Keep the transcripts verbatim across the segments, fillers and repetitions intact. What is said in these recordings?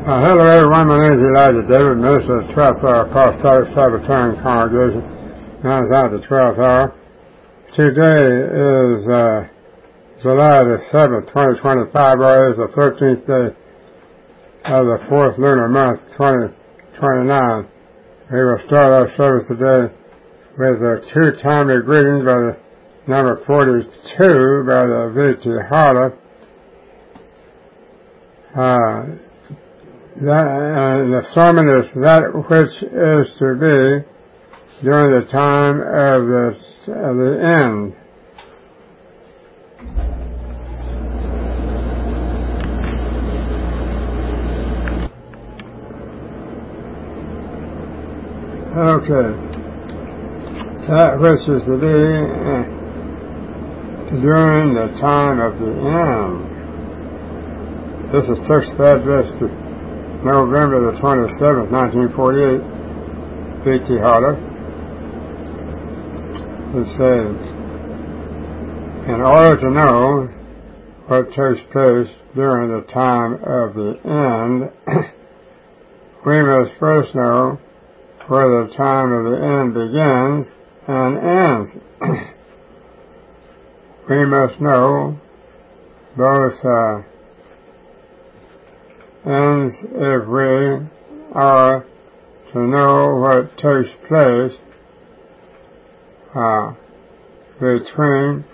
Uh, hello everyone, my name is Elijah David, minister of the twelfth Hour Apostolic Sabbatarian Congregation, known as the twelfth Hour. Today is uh, July the seventh, twenty twenty-five, or is the thirteenth day of the fourth lunar month, twenty twenty-nine. We will start our service today with uh, two timely greetings by the number forty-two by the V T Harder. Uh, That, uh, the sermon is that which is to be during the time of the, of the end. Okay. That which is to be uh, during the time of the end. This is Sixth Adventist, November the twenty-seventh, nineteen forty-eight, V T Harder. It says, in order to know what takes place during the time of the end, we must first know where the time of the end begins and ends. We must know both uh, ends if we are to know what takes place uh, between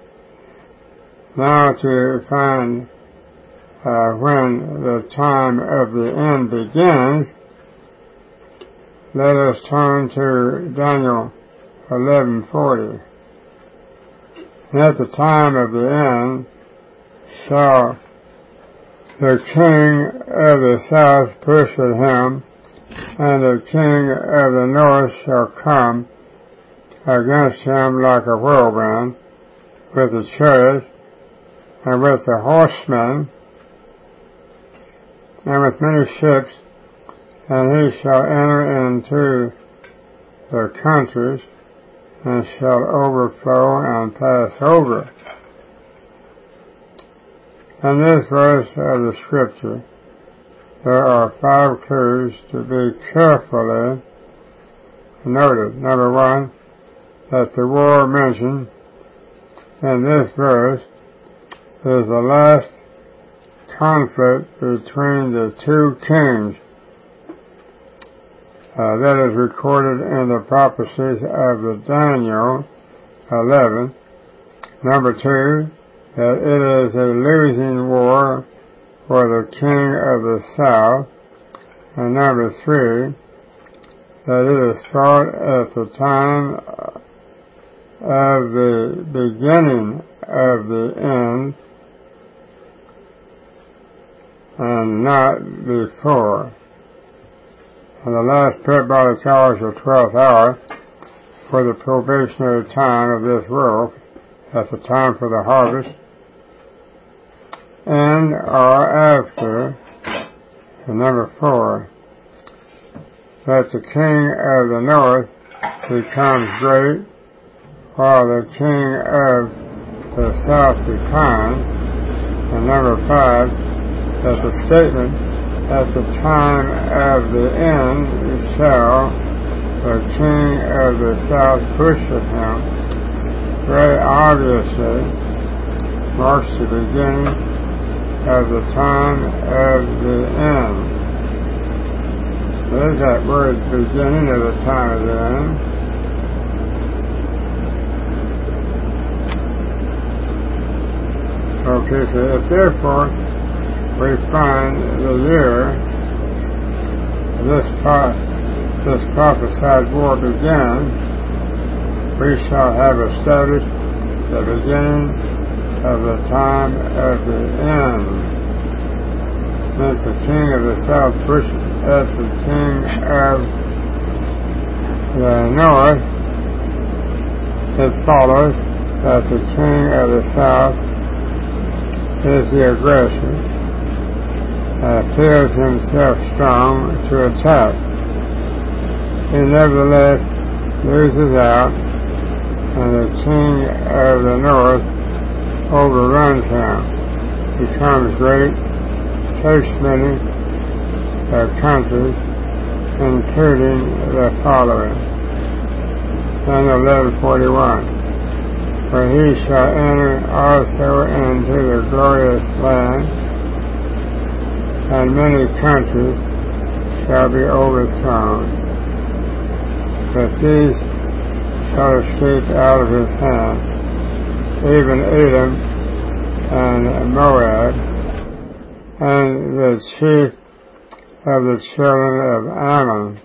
now to find uh, when the time of the end begins. Let us turn to Daniel eleven forty. And at the time of the end shall the king of the south push at him, and the king of the north shall come against him like a whirlwind, with the chariots, and with the horsemen, and with many ships, and he shall enter into the countries, and shall overflow and pass over. In this verse of the Scripture, there are five clues to be carefully noted. Number one, that the war mentioned in this verse is the last conflict between the two kings uh, that is recorded in the prophecies of the Daniel eleven. Number two, that it is a losing war for the king of the south. And number three, that it is fought at the time of the beginning of the end and not before. And the last parabolic hours of twelfth hour for the probationary time of this world, that's the time for the harvest, and or after. And number four, that the king of the north becomes great while the king of the south declines. And number five, that the statement at the time of the end shall the king of the south push at him very obviously marks the beginning of the time of the end. There's that word, beginning of the time of the end. Okay, so if therefore we find the year this, pro- this prophesied war began, we shall have established the beginning of the time of the end. Since the king of the south pushes at the king of the north, it follows that the king of the south is the aggressor, uh, feels himself strong to attack. He nevertheless loses out, and the king of the north overruns him, becomes great, takes many, their countries, including the following. Daniel eleven forty-one. For he shall enter also into the glorious land, and many countries shall be overthrown. But these shall escape out of his hand, even Edom and Moab, and the chief of the children of Ammon.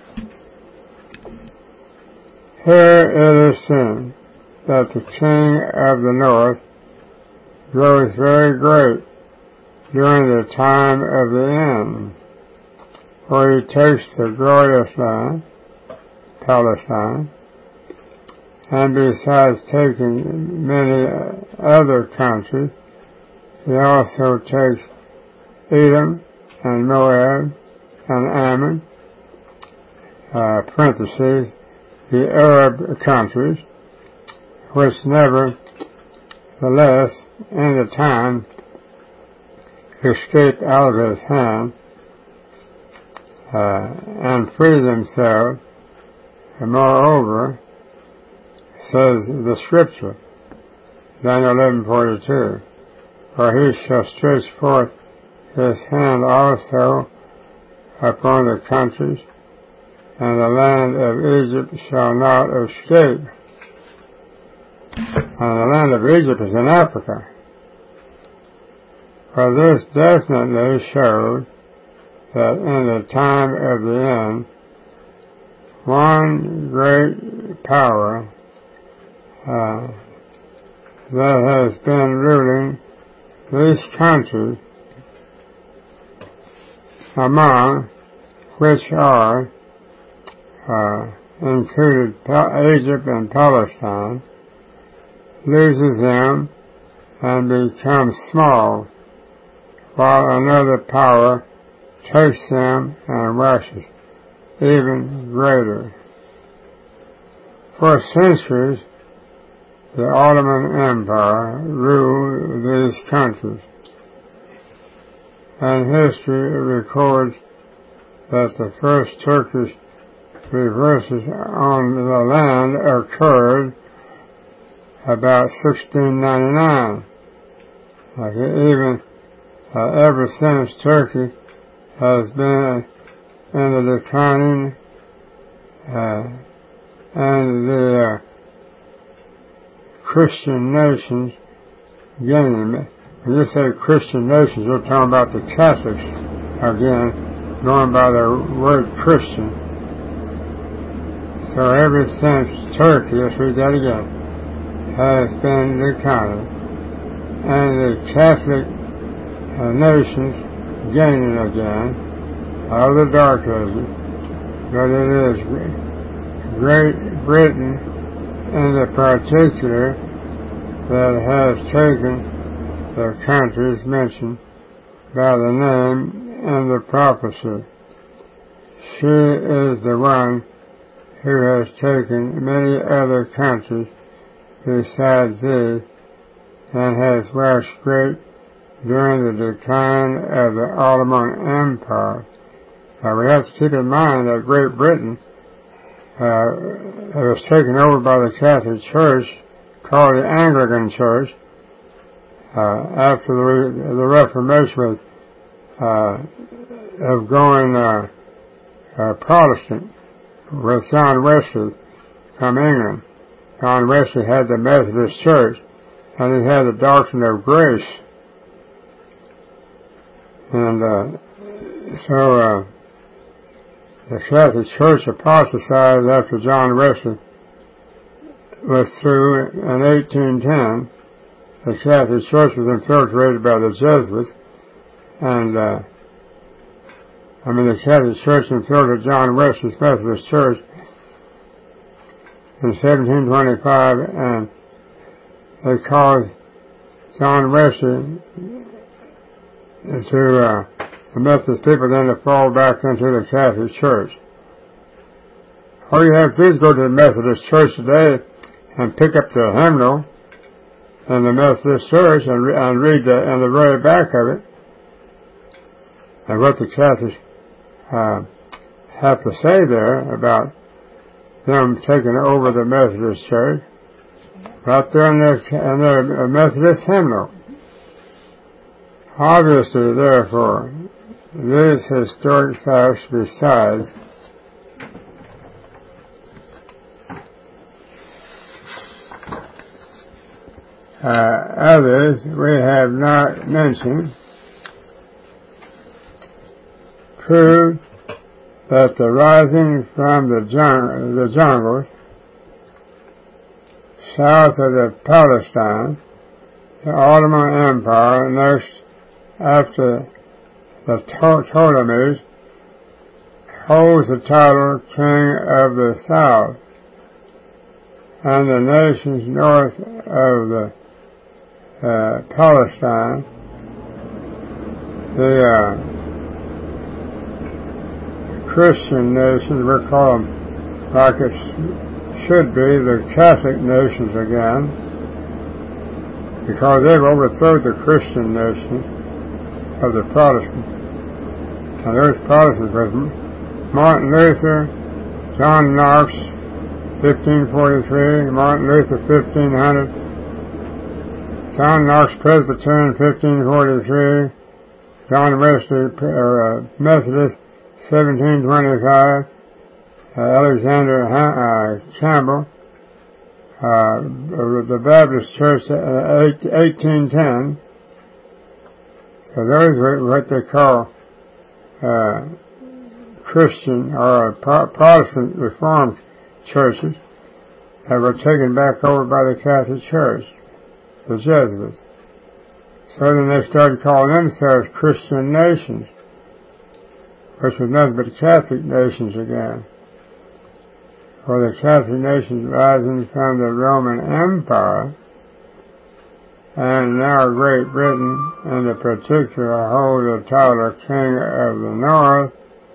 Here it is seen that the king of the north grows very great during the time of the end, for he takes the glorious land, Palestine, and besides taking many other countries, he also takes Edom and Moab and Ammon, uh, parentheses, the Arab countries, which nevertheless in the time escaped out of his hand uh, and free themselves. And moreover, says the scripture, Daniel eleven forty-two, for he shall stretch forth his hand also upon the countries, and the land of Egypt shall not escape. And the land of Egypt is in Africa. For this definitely showed that in the time of the end, one great power uh, that has been ruling these countries, among which are uh, included Egypt and Palestine, loses them and becomes small, while another power takes them and waxes even greater. For centuries, the Ottoman Empire ruled these countries, and history records that the first Turkish reverses on the land occurred about sixteen ninety-nine. Like even uh, ever since, Turkey has been in the declining uh, and the uh, Christian nations gaining. When you say Christian nations, you're talking about the Catholics again, going by the word Christian. So ever since Turkey, let's read that again, has been declining, and the Catholic uh, nations gaining again out of the Dark Ages, but it is Great Britain in the particular that has taken the countries mentioned by the name in the prophecy. She is the one who has taken many other countries besides these, and has waxed great during the decline of the Ottoman Empire. Now we have to keep in mind that Great Britain uh, was taken over by the Catholic Church, called the Anglican Church, uh, after the, the Reformation was, uh, of going uh, uh, Protestant with John Wesley from England. John Wesley had the Methodist Church, and he had the doctrine of grace. And uh, so uh, the Catholic Church apostatized after John Wesley was through in eighteen ten. The Catholic Church was infiltrated by the Jesuits, and uh, I mean the Catholic Church infiltrated John Wesley's Methodist Church in seventeen twenty-five, and they caused John Wesley to uh, the Methodist people then to fall back into the Catholic Church. All you have to do is go to the Methodist Church today and pick up the hymnal in the Methodist Church and, re- and read the, in the very back of it, and what the Catholics uh, have to say there about them taking over the Methodist Church, right there in their, in their Methodist hymnal. Obviously, therefore, these historic facts besides uh, others we have not mentioned prove that the rising from the, jung- the jungles south of the Palestine, the Ottoman Empire, next after the Ptolemies, holds the title King of the South, and the nations north of the uh, Palestine, the uh, Christian nations, we call them like it should be, the Catholic nations again, because they've overthrown the Christian nations of the Protestants. And those Protestants was Martin Luther, John Knox, fifteen forty-three, Martin Luther, fifteen hundred, John Knox, Presbyterian, fifteen forty-three, John Wesley, uh, Methodist, seventeen twenty-five, uh, Alexander uh, Campbell, uh, the Baptist Church, uh, eighteen ten. So those are what they call uh, Christian or Protestant Reformed churches that were taken back over by the Catholic Church, the Jesuits. So then they started calling themselves Christian nations, which was nothing but Catholic nations again. For the Catholic nations rising from the Roman Empire, and now Great Britain in the particular hold the title King of the North,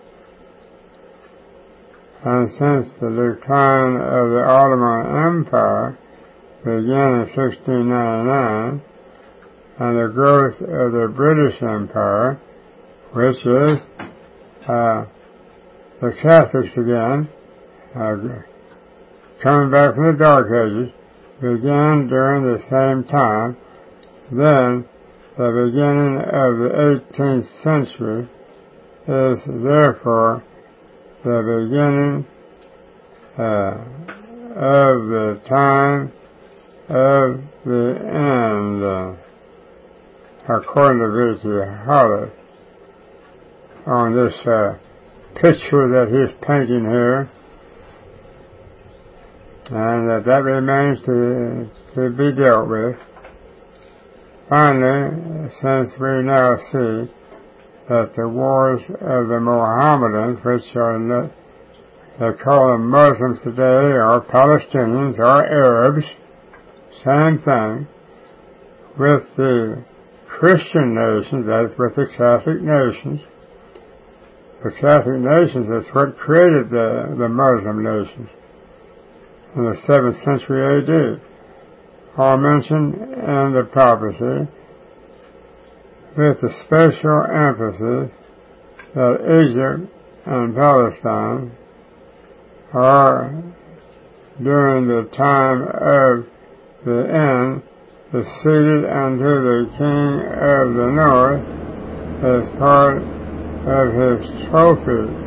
and since the decline of the Ottoman Empire began in sixteen ninety-nine, and the growth of the British Empire, which is uh, the Catholics again, uh, coming back from the Dark Ages, began during the same time. Then the beginning of the eighteenth century is therefore the beginning uh, of the time of the end, uh, according to V T Hollis, on this uh, picture that he's painting here, and that that remains to, to be dealt with. Finally, since we now see that the wars of the Mohammedans, which are, they call them Muslims today, or Palestinians, or Arabs, same thing, with the Christian nations, that is with the Catholic nations. The Catholic nations is what created the, the Muslim nations in the seventh century A D, all mentioned in the prophecy, with the special emphasis that Egypt and Palestine are, during the time of the end, succeeded unto the King of the North as part of his trophy.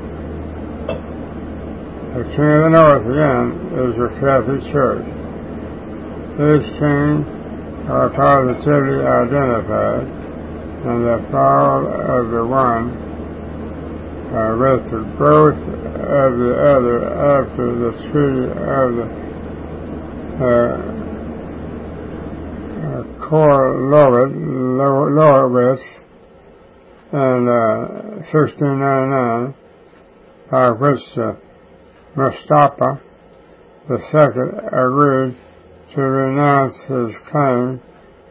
The King of the North, again, is your Catholic Church. These kings are positively identified in the fall of the one uh, with the growth of the other after the treaty of the uh, uh, Korolowitz in uh, sixteen ninety-nine, by which uh, Mustafa the Second agreed to renounce his claim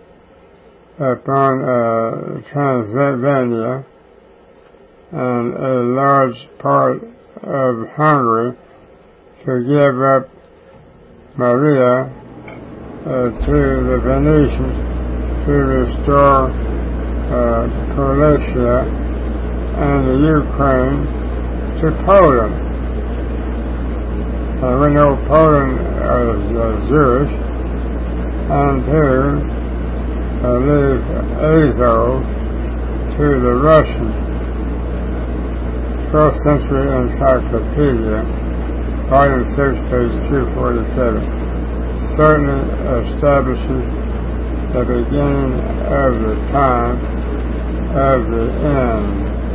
upon uh, Transylvania and a large part of Hungary, to give up Maria uh, to the Venetians, to restore uh, Policia and the Ukraine to Poland. And we know Poland is uh, Jewish, and to uh, leave Azov to the Russians. First Century Encyclopedia, Volume six, page two forty-seven, certainly establishes the beginning of the time of the end.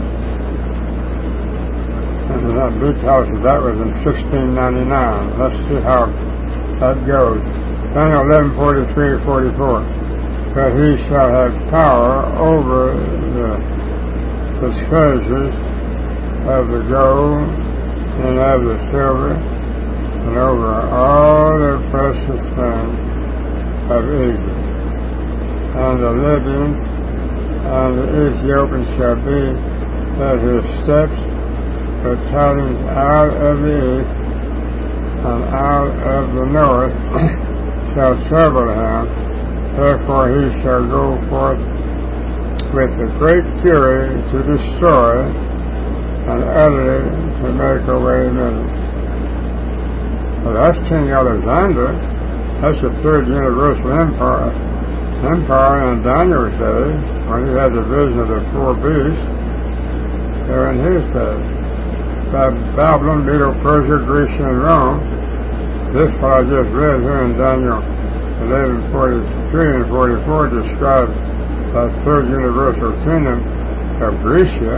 And that because that was in sixteen ninety-nine. Let's see how that goes. Daniel eleven forty-three to forty-four. But he shall have power over the, the treasures of the gold and of the silver, and over all the precious things of Egypt. And the Libyans and the Ethiopians shall be at his steps, but tidings out of the east and out of the north shall trouble him. Therefore he shall go forth with a great fury to destroy, and utterly to make away many. Well, that's King Alexander. That's the third universal empire. Empire in Daniel's day, when he had the vision of the four beasts. They're in his day. Babylon, Medo, Persia, Greece, and Rome. This what I just read here in Daniel eleven forty-three and forty-four describes that third universal kingdom of Grecia.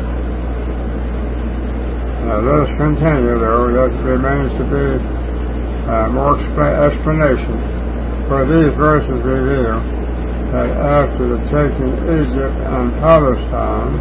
Now let us continue, though. That remains to be uh, more expl- explanation. For these verses reveal that after the taking Egypt and Palestine,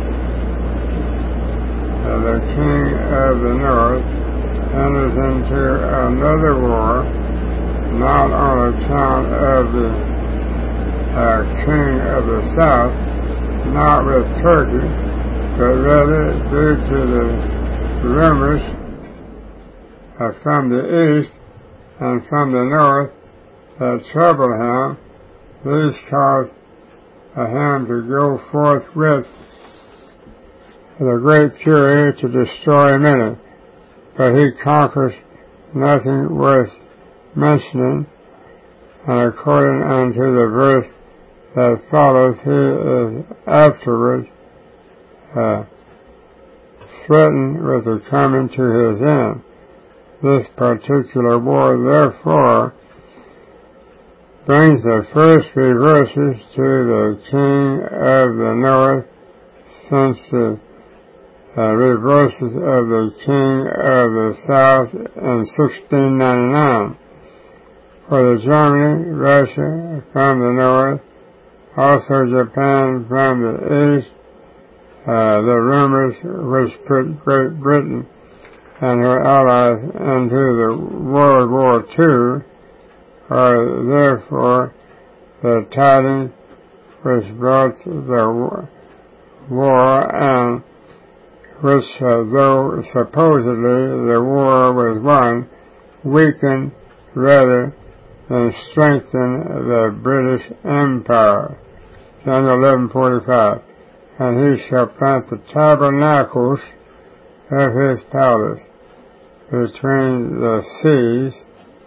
uh, the king of the north enters into another war, not on account of the uh, king of the south, not with Turkey, but rather due to the rumors uh, from the east and from the north that troubled him. These caused uh, him to go forth with the great fury to destroy many, but he conquers nothing worth mentioning, and according unto the verse that follows, he is afterwards uh, threatened with the coming to his end. This particular war, therefore, brings the first reverses to the king of the north, since the uh, reverses of the king of the south in sixteen ninety-nine. For the Germany, Russia from the north, also Japan from the east, uh, the rumors which put Great Britain and her allies into the World War Two are therefore the tidings which brought the war, and which, uh, though supposedly the war was won, weakened rather than strengthened the British Empire. Daniel eleven forty-five. And he shall plant the tabernacles of his palace between the seas,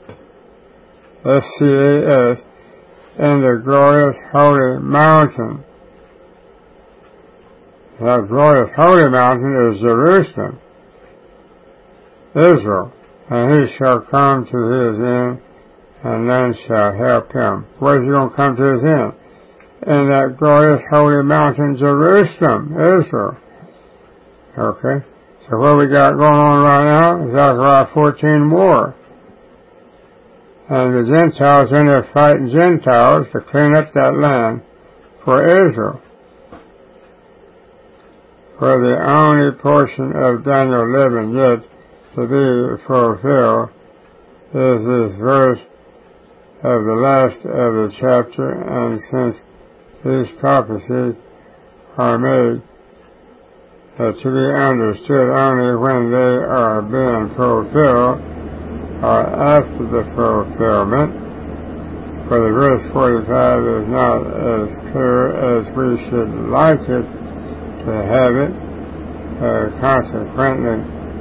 S C A S, in the glorious holy mountain. That glorious holy mountain is Jerusalem, Israel, and he shall come to his end, and none shall help him. Where's he going to come to his end? In that glorious holy mountain, Jerusalem, Israel. Okay? So what we got going on right now is Zechariah fourteen war. And the Gentiles in there fighting Gentiles to clean up that land for Israel. For the only portion of Daniel eleven yet to be fulfilled is this verse of the last of the chapter, and since these prophecies are made uh, to be understood only when they are being fulfilled, or after the fulfillment, for the verse forty-five is not as clear as we should like it to have it. Uh, consequently,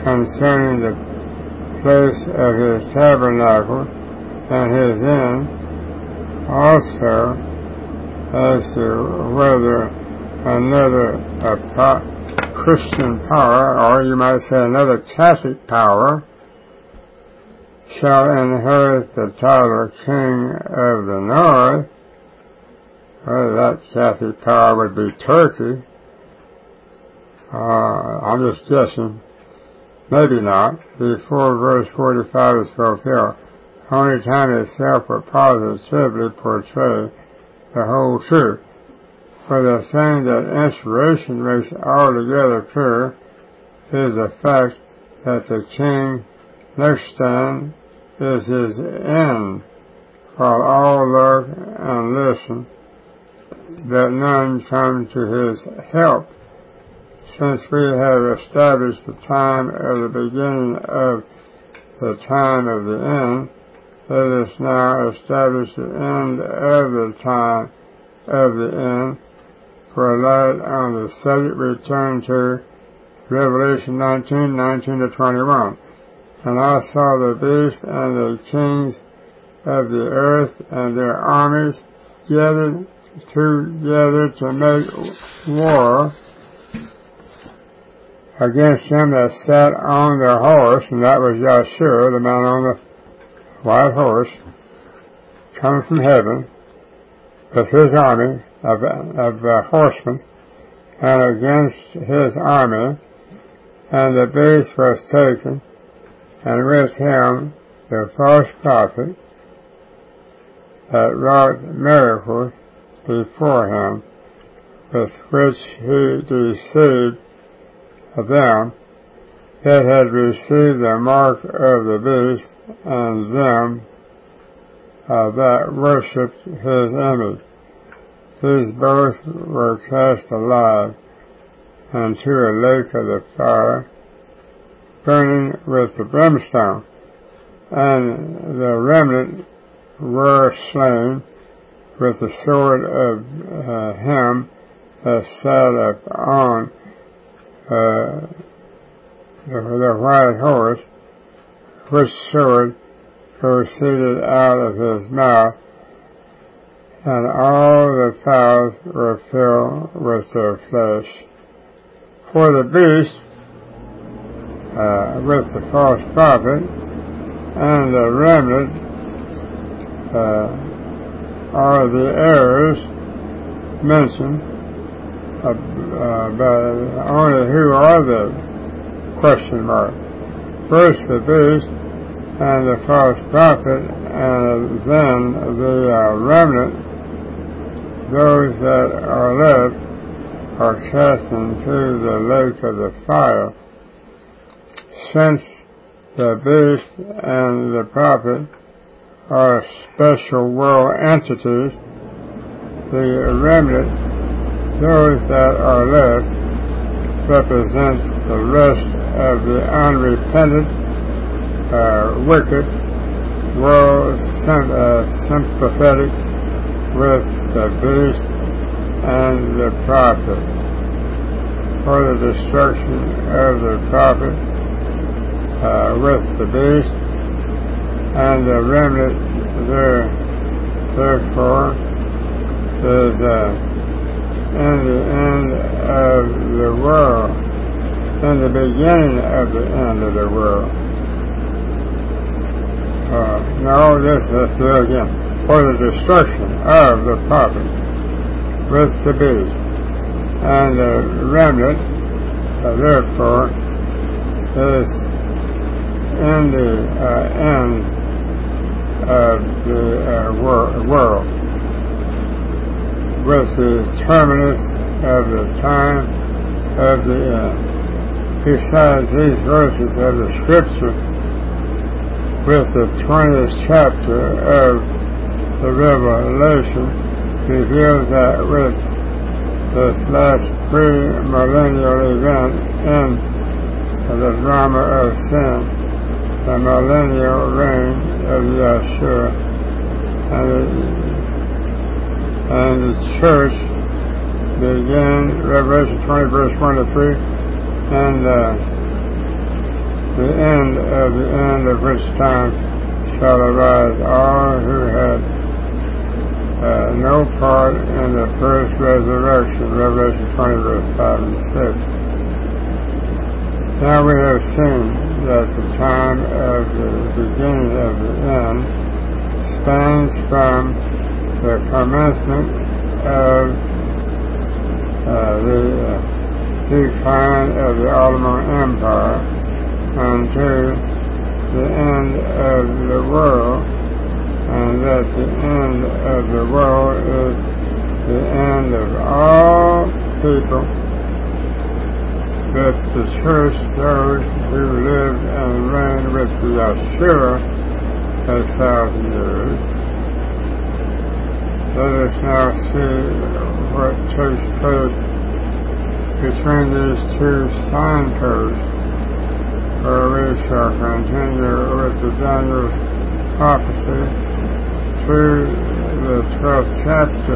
concerning the place of his tabernacle and his end, also as to whether another uh, Christian power, or you might say another Catholic power, shall inherit the title of King of the North. Well, that Catholic power would be Turkey. Uh, I'm just guessing. Maybe not. Before verse forty-five is fulfilled. Only time itself will positively portray the whole truth. For the thing that inspiration makes altogether clear is the fact that the king next stand is his end, while all look and listen, that none come to his help. Since we have established the time of the beginning of the time of the end, let us now establish the end of the time of the end. For a light on the subject, we turn to Revelation nineteen, nineteen to twenty-one. And I saw the beast and the kings of the earth and their armies gathered together to make war against him that sat on the horse, and that was Yahshua, the man on the white horse, coming from heaven with his army of, of uh, horsemen, and against his army, and the beast was taken, and with him the false prophet that wrought miracles before him, with which he deceived them that had received the mark of the beast, and them uh, that worshipped his image. These both were cast alive into a lake of the fire, burning with the brimstone, and the remnant were slain with the sword of uh, him that sat upon uh, the, the white horse, which sword proceeded out of his mouth, and all the fowls were filled with their flesh. For the beast, uh, with the false prophet, and the remnant uh, are the errors mentioned, uh, uh, but only who are the question mark. First the beast and the false prophet, and then the uh, remnant, those that are left, are cast into the lake of the fire. Since the beast and the prophet are special world entities, the remnant, those that are left, represents the rest of the unrepentant, uh, wicked world, sim- uh, sympathetic with the beast and the prophet. For the destruction of the prophet uh, with the beast and the remnant there, therefore, is uh, in the end of the world, in the beginning of the end of the world. Uh, no, this, let's do it again. For the destruction of the prophet with the beast and the remnant, uh, therefore, is in the uh, end of the uh, wor- world, with the terminus of the time of the end. Besides these verses of the Scripture, with the twentieth chapter of the Revelation, reveals that with this last pre-millennial event in the drama of sin, the millennial reign of Yahshua, and the, and the church began, Revelation twenty, verse one to three, and uh, the end of the end of which time shall arise all who had uh, no part in the first resurrection, Revelation twenty, verse five and six. Now we have seen that the time of the beginning of the end spans from the commencement of uh, the uh, decline of the Ottoman Empire unto the end of the world, and that the end of the world is the end of all people, that the church, those who lived and reigned with the Yeshua a thousand years. Let us now see what takes place between these two signposts, where we shall continue with the Daniel's prophecy through the twelfth chapter.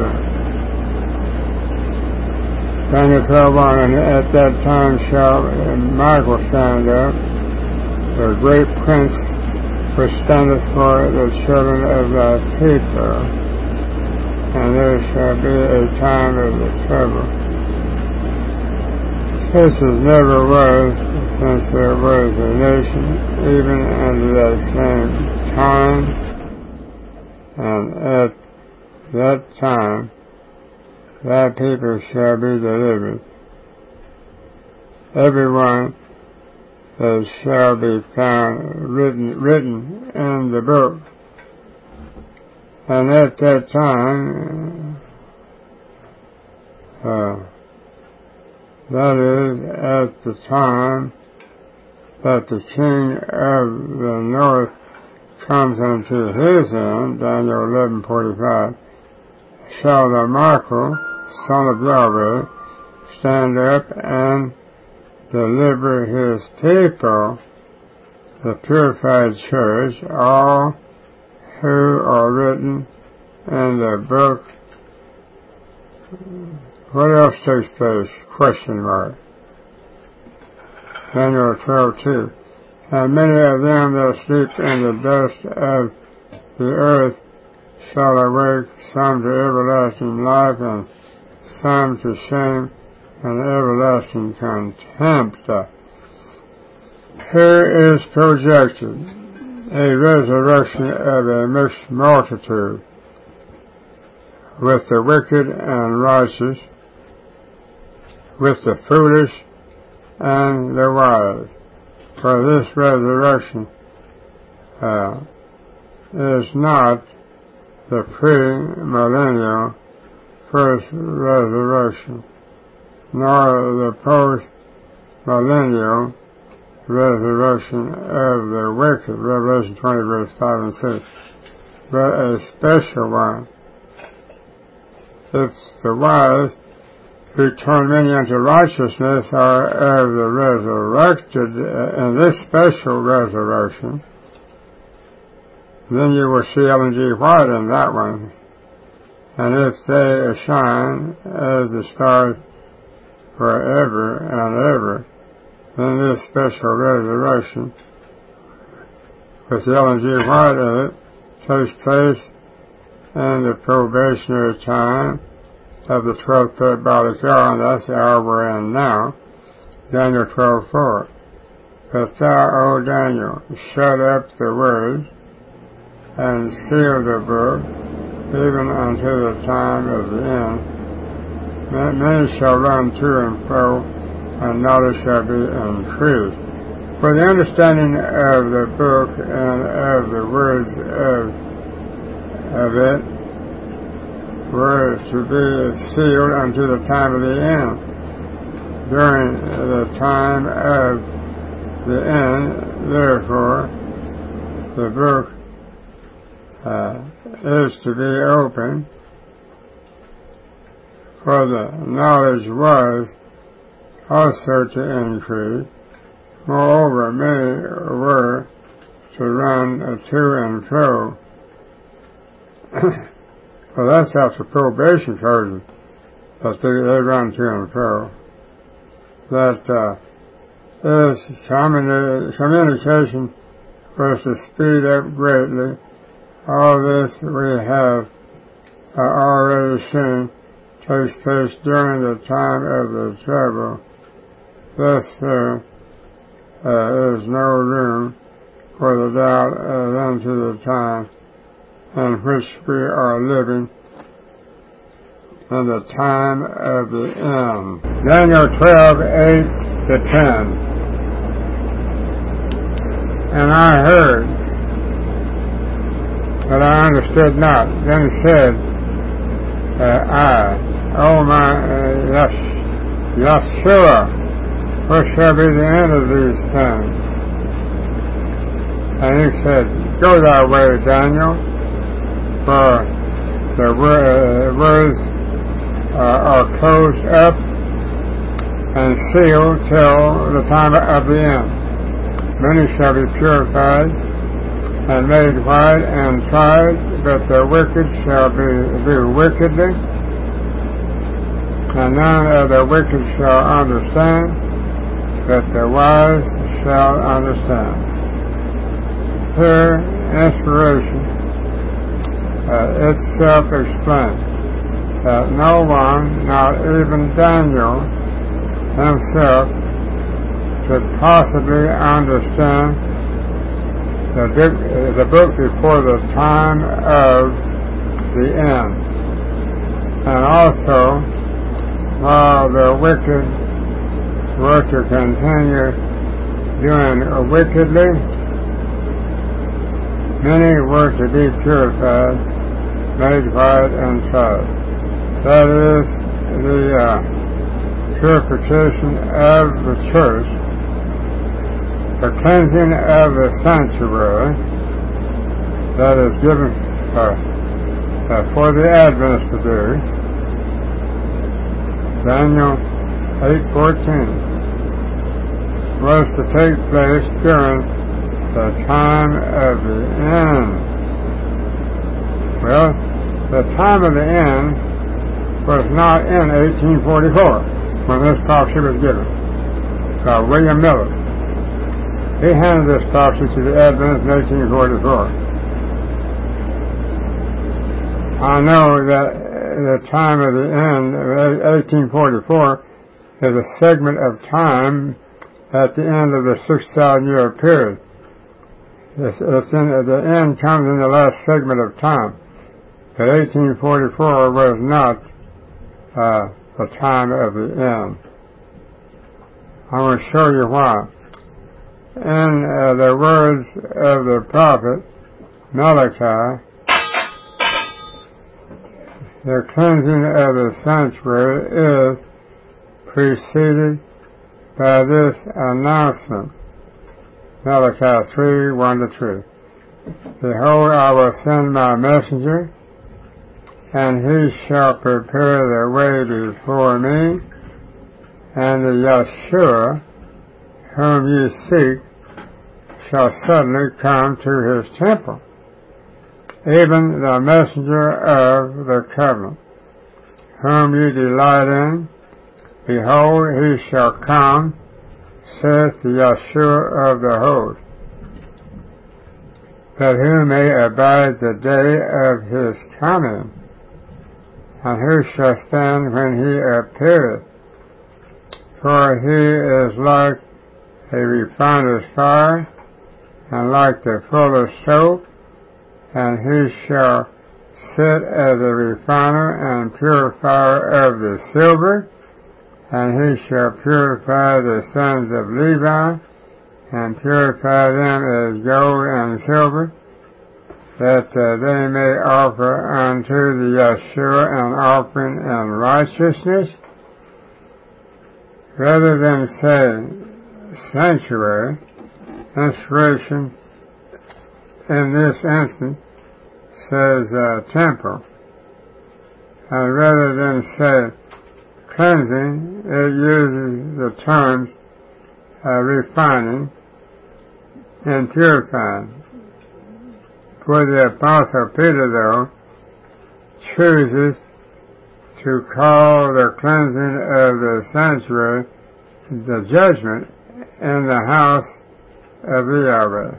Daniel twelve one, and at that time shall Michael stand up, the great prince which standeth for the children of thy people, and there shall be a time of the trouble. This as never was since there was a nation, even unto that same time, and at that time thy people shall be delivered, everyone that shall be found written, written in the book. And at that time, uh, that is, at the time that the king of the north comes unto his end, Daniel eleven forty-five, shall the Michael, son of Yahweh, stand up and deliver his people, the purified church, all who are written in the book. What else takes place? Question mark. Daniel twelve two. And many of them that sleep in the dust of the earth shall awake, some to everlasting life, and some to shame and everlasting contempt. Here is projected a resurrection of a mixed multitude, with the wicked and righteous, with the foolish and the wise. For this resurrection uh, is not the pre-millennial first resurrection, nor the post-millennial resurrection of the wicked, Revelation twenty, verse five and six, but a special one. If the wise who turn many unto righteousness are of the resurrected in this special resurrection, then you will see Ellen G. White in that one. And if they shine as the stars forever and ever, then this special resurrection with Ellen G. White in it takes place in the probationary time of the twelfth parabolic hour, and that's the hour we're in now, Daniel twelve four. But thou, O Daniel, shut up the words and seal the book, even unto the time of the end. Many shall run to and fro, and knowledge shall be increased. For the understanding of the book and of the words of, of it were to be sealed unto the time of the end. During the time of the end, therefore, the book uh, is to be opened, for the knowledge was also to increase. Moreover, many were to run to and fro. Well, that's after probation period, that they, they run to and fro. That uh, his communi- communication was to speed up greatly. All this we have uh, already seen takes place during the time of the trouble. Thus there uh, is no room for the doubt uh, unto the time in which we are living, in the time of the end. Daniel twelve, eight to ten. And I heard, but I understood not. Then he said, uh, I, O my uh, Yeshua, what shall be the end of these things? And he said, go thy way, Daniel, for the uh, words uh, are closed up and sealed till the time of the end. Many shall be purified and made white and tried, but the wicked shall be do wickedly, and none of the wicked shall understand, but the wise shall understand. Here, inspiration uh, itself explains that no one, not even Daniel himself, could possibly understand the, the book before the time of the end. And also, while the wicked were to continue doing wickedly, many were to be purified, made white, and tried. That is the uh, purification of the church, the cleansing of the sanctuary that is given uh, uh, for the Adventists to do. Daniel eight fourteen was to take place during the time of the end. Well, the time of the end was not in eighteen forty-four when this prophecy was given by William Miller. He handed this prophecy to the Adventists in eighteen forty-four. I know that the time of the end of eighteen forty-four is a segment of time at the end of the six thousand year period. It's, it's in, the end comes in the last segment of time. But eighteen forty-four was not uh, the time of the end. I will show you why. In uh, the words of the prophet Malachi, the cleansing of the sanctuary is preceded by this announcement. Malachi three, one to three. Behold, I will send my messenger, and he shall prepare the way before me, and the Yeshua, whom ye seek, shall suddenly come to his temple, even the messenger of the covenant, whom ye delight in. Behold, he shall come, saith the Yeshua of the host. But who may abide the day of his coming? And who shall stand when he appeareth? For he is like a refiner's fire, and like the fuller's soap, and he shall sit as a refiner and purifier of the silver, and he shall purify the sons of Levi, and purify them as gold and silver, that uh, they may offer unto the Yeshua an offering in righteousness. Rather than say sanctuary, inspiration in this instance says uh, temple. And rather than say cleansing, it uses the terms uh, refining and purifying. For the Apostle Peter, though, chooses to call the cleansing of the sanctuary the judgment in the house of the Yahweh.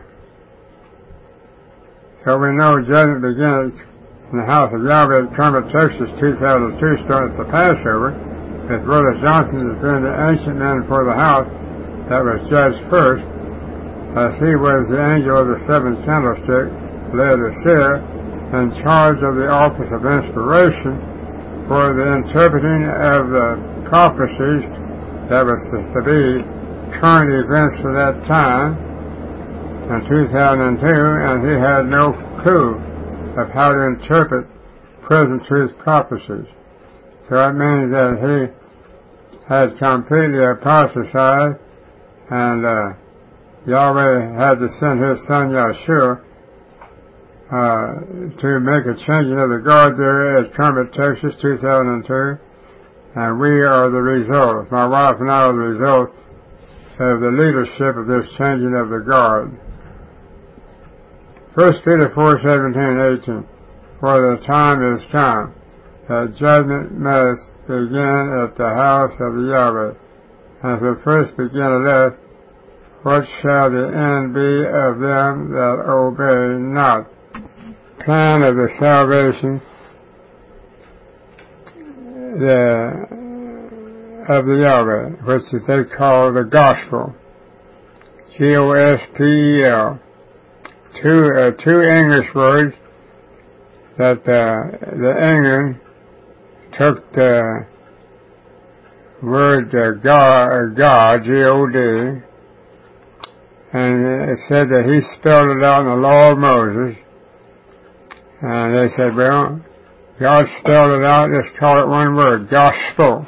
So we know judgment begins in the house of Yahweh at Kermit, Texas, two thousand two, starting at the Passover. As Brother Johnson has been the ancient man for the house that was judged first, as he was the angel of the seventh candlestick, Laodicea, in charge of the office of inspiration for the interpreting of the prophecies that was to be current events for that time in two thousand two, and he had no clue of how to interpret present truth prophecies. So that means that he had completely apostatized, and uh, Yahweh had to send his son Yeshua uh, to make a changing of the guard there at Kermit, Texas, two thousand two, and we are the result. My wife and I are the result of the leadership of this changing of the guard. First Peter four, seventeen, eighteen. For the time is come that judgment must begin at the house of the Yahweh. And if it first begin at earth, what shall the end be of them that obey not? Plan of the salvation the, of the Yahweh, which they call the gospel. G O S P E L. Two, uh, two English words that uh, the England took the word uh, God, God, G O D, and it said that he spelled it out in the law of Moses, and they said, well, God spelled it out, just call it one word, gospel.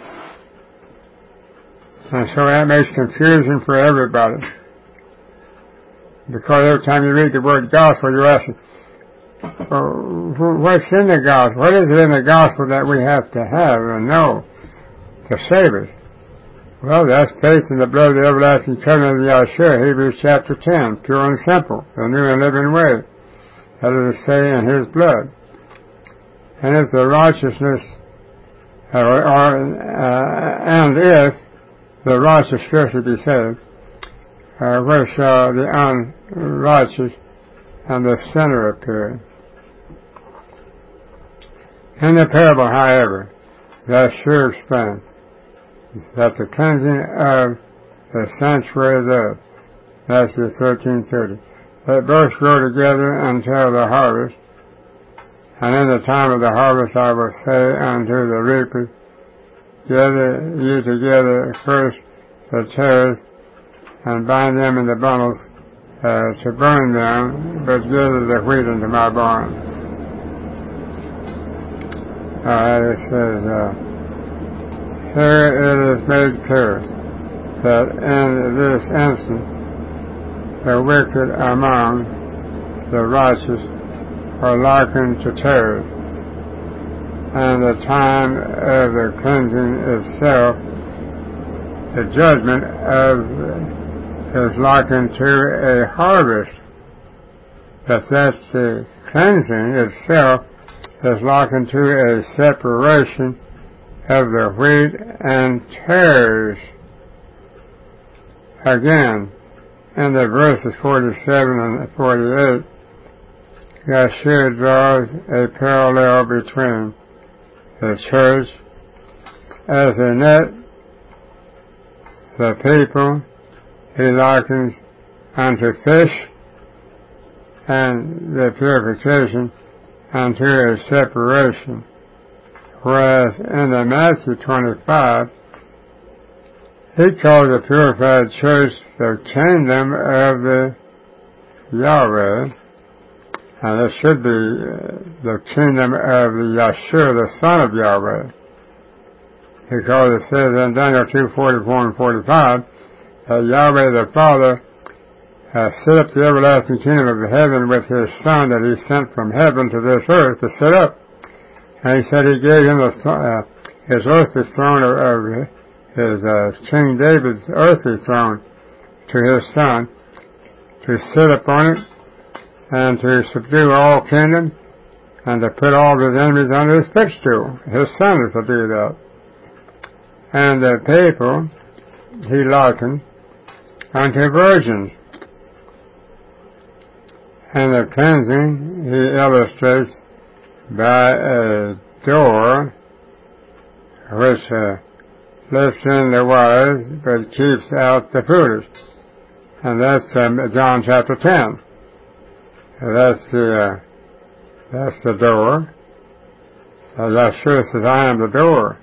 And so that makes confusion for everybody. Because every time you read the word gospel, you're asking, well, what's in the gospel? What is it in the gospel that we have to have and know to save us? Well, that's faith in the blood of the everlasting covenant of Yahshua, Hebrews chapter ten, pure and simple, the new and living way. That is to say, in his blood. And if the righteousness, or, or uh, and if the righteous scripture be saved, uh, where shall the unrighteous and the sinner appear? In the parable, however, Yahshua explained that the cleansing of the sanctuary of the earth, Matthew thirteen thirty, they both grow together until the harvest, and in the time of the harvest I will say unto the reapers, gather ye together first the tares, and bind them in the bundles uh, to burn them, but gather the wheat into my barn. Uh, it says, uh, here it is made clear that in this instance the wicked among the righteous are likened to tares, and the time of the cleansing itself, the judgment of is likened to a harvest, but that the cleansing itself is likened to a separation of the wheat and tares. Again, in the verses forty-seven and forty-eight, Yahshua draws a parallel between the church as a net, the people he likens unto fish, and the purification unto a separation. Whereas in the Matthew twenty-five, he calls the purified church the kingdom of the Yahweh, and it should be the kingdom of the Yahshua, the Son of Yahweh, because it says in Daniel two forty-four and forty-five that Yahweh the Father has set up the everlasting kingdom of heaven with his Son that he sent from heaven to this earth to set up. And he said he gave him the, uh, his earthly throne, of, of his uh, King David's earthly throne, to his Son to sit upon it and to subdue all kingdoms and to put all of his enemies under his footstool. His Son is to do that. And the people he likened unto virgins. And the cleansing he illustrates by a door which uh, lets in the wise but keeps out the foolish. And that's um, John chapter ten. So that's the uh, that's the door. And Yeshua says, I am the door.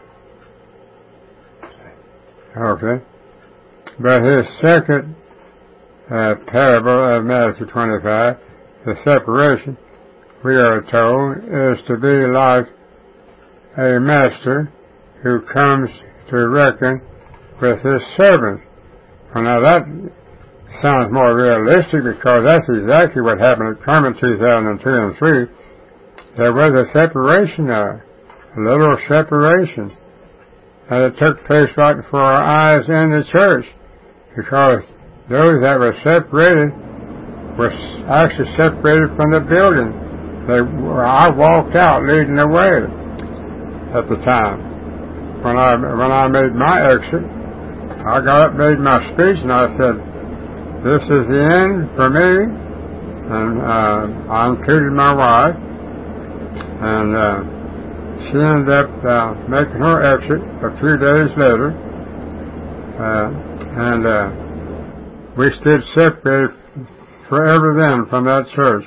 Okay. But his second uh, parable of Matthew twenty-five, the separation, we are told, is to be like a master who comes to reckon with his servants. Well, now that sounds more realistic because that's exactly what happened at Carmen two thousand two and three. There was a separation there, a little separation. And it took place right before our eyes in the church, because those that were separated were actually separated from the building. They were, I walked out leading the way at the time. When I when I made my exit, I got up, made my speech, and I said, "This is the end for me." And uh, I included my wife, and uh, she ended up uh, making her exit a few days later, uh, and uh, we stood separated forever then from that church.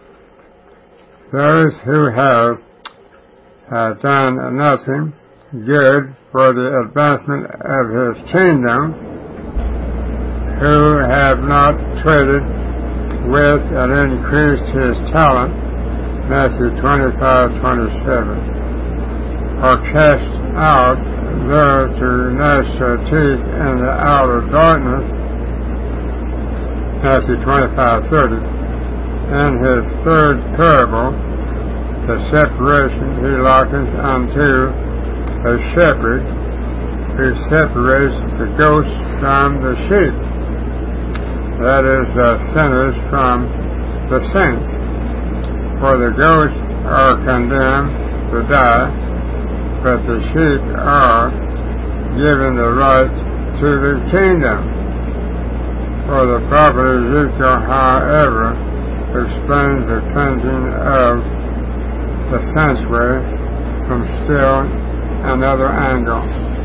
Those who have uh, done nothing good for the advancement of his kingdom, who have not traded with and increased his talent, Matthew twenty-five twenty-seven, or cast out there to gnash their teeth in the outer darkness, Matthew twenty-five thirty. In his third parable, the separation he likens unto a shepherd who separates the goats from the sheep, that is, the sinners from the saints. For the goats are condemned to die, but the sheep are given the right to the kingdom. For the prophet Ezekiel, however, explains the cleansing of the sanctuary from still another angle.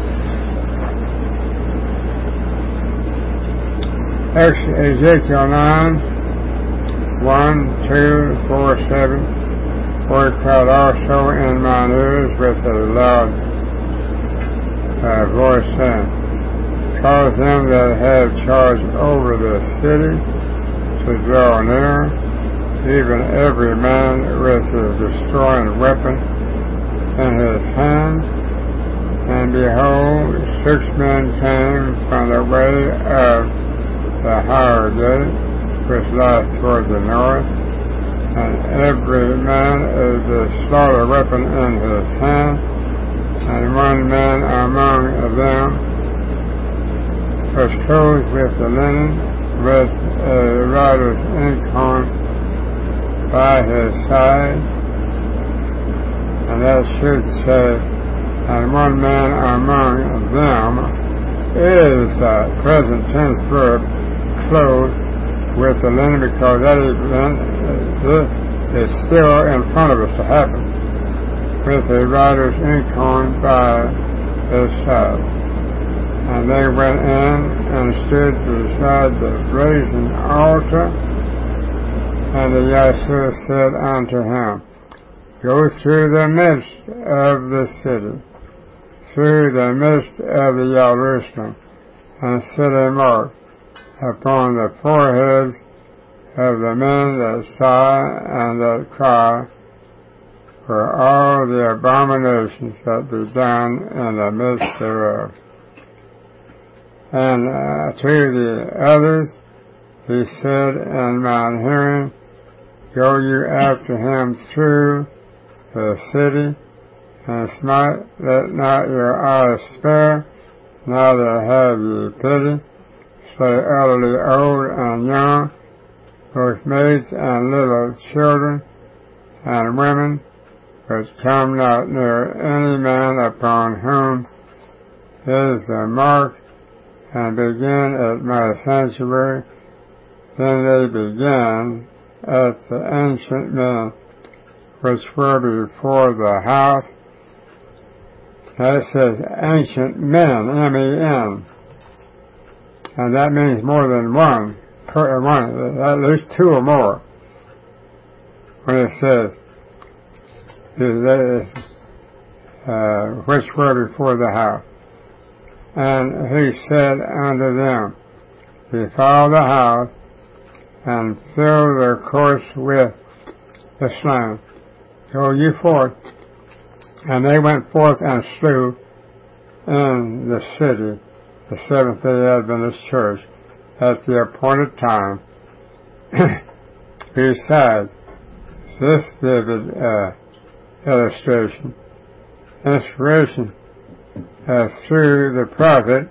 Ezekiel nine, one, two, four, seven. For he cried also in mine ears with a loud uh, voice, saying, cause them that have charge over the city to draw near, even every man with his destroying weapon in his hand. And behold, six men came from the way of the higher gate, which lieth toward the north, and every man is a slaughter weapon in his hand, and one man among them was clothed with the linen, with a writer's inkhorn by his side, and that should say, and one man among them is a present tense verb, clothed with the linen, because that event is still in front of us to happen, with a writer's inkhorn by his side. And they went in and stood beside the brazen altar. And the Yeshua said unto him, go through the midst of the city, through the midst of the Jerusalem, and set a mark upon the foreheads of the men that sigh and that cry for all the abominations that be done in the midst thereof. And uh, to the others he said in mine hearing, go you after him through the city, and smite, let not your eyes spare, neither have ye pity, slay utterly old and young, both maids and little children, and women, but come not near any man upon whom is the mark and begin at my sanctuary, then they began at the ancient men which were before the house. Now it says ancient men, M E N, and that means more than one, one, at least two or more. When it says, uh, which were before the house. And he said unto them, defile the house, and fill their courts with the slain. Go ye forth. And they went forth and slew in the city the Seventh-day Adventist Church at the appointed time. Besides this vivid uh, illustration, inspiration uh, through the prophet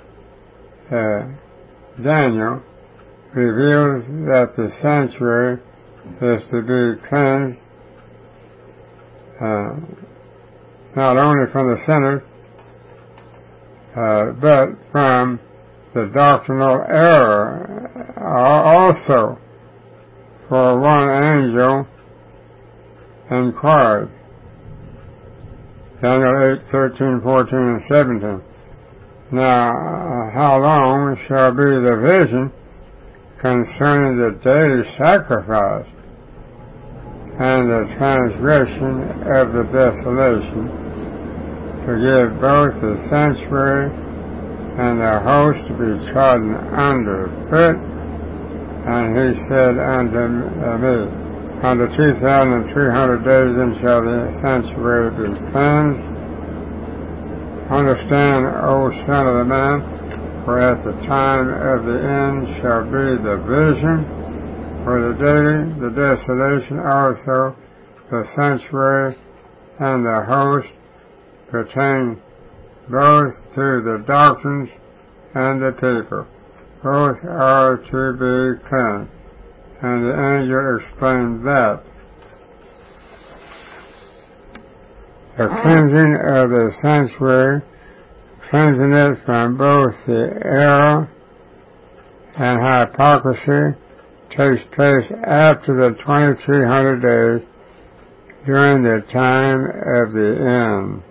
uh, Daniel reveals that the sanctuary is to be cleansed uh, not only from the sinners, uh, but from the doctrinal error also. For one angel inquired, Daniel eight, thirteen, fourteen, and seventeen. Now, uh, how long shall be the vision concerning the daily sacrifice and the transgression of the desolation, to give both the sanctuary and the host to be trodden under foot? And he said unto me, unto two thousand three hundred days then shall the sanctuary be cleansed. Understand, O son of the man, for at the time of the end shall be the vision, for the daily, the desolation also, the sanctuary and the host pertain both to the doctrines and the people. Both are to be cleansed. And the angel explained that the cleansing of the sanctuary, cleansing it from both the error and hypocrisy, takes place after the twenty-three hundred days during the time of the end.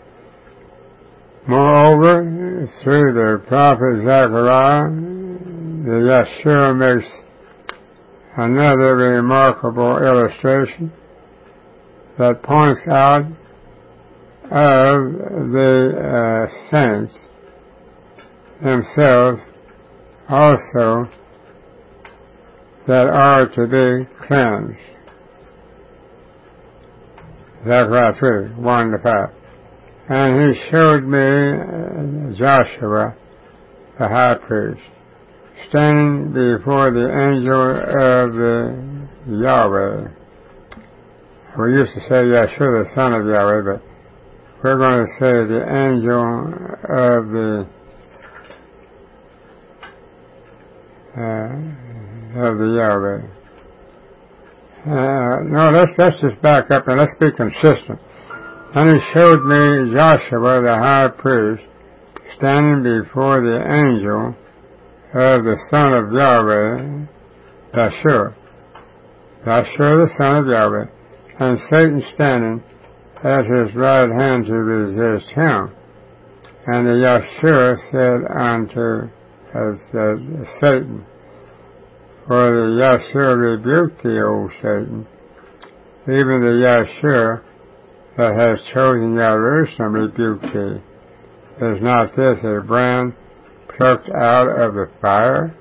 Moreover, through the prophet Zechariah, the Yeshua makes another remarkable illustration that points out of the uh, saints themselves also that are to be cleansed. Zechariah three, one to five. And he showed me Joshua, the high priest, standing before the angel of the Yahweh. We used to say Yeshua, the son of Yahweh, but we're going to say the angel of the uh, of the Yahweh. Uh, no, let's let's just back up and let's be consistent. And he showed me Joshua, the high priest, standing before the angel of the son of Yahweh, Yeshua, Yeshua, the son of Yahweh, and Satan standing at his right hand to resist him. And the Yeshua said unto as, uh, Satan, for the Yeshua rebuked thee, O Satan, even the Yeshua that has chosen Jerusalem rebuked thee. Is not this a brand plucked out of the fire?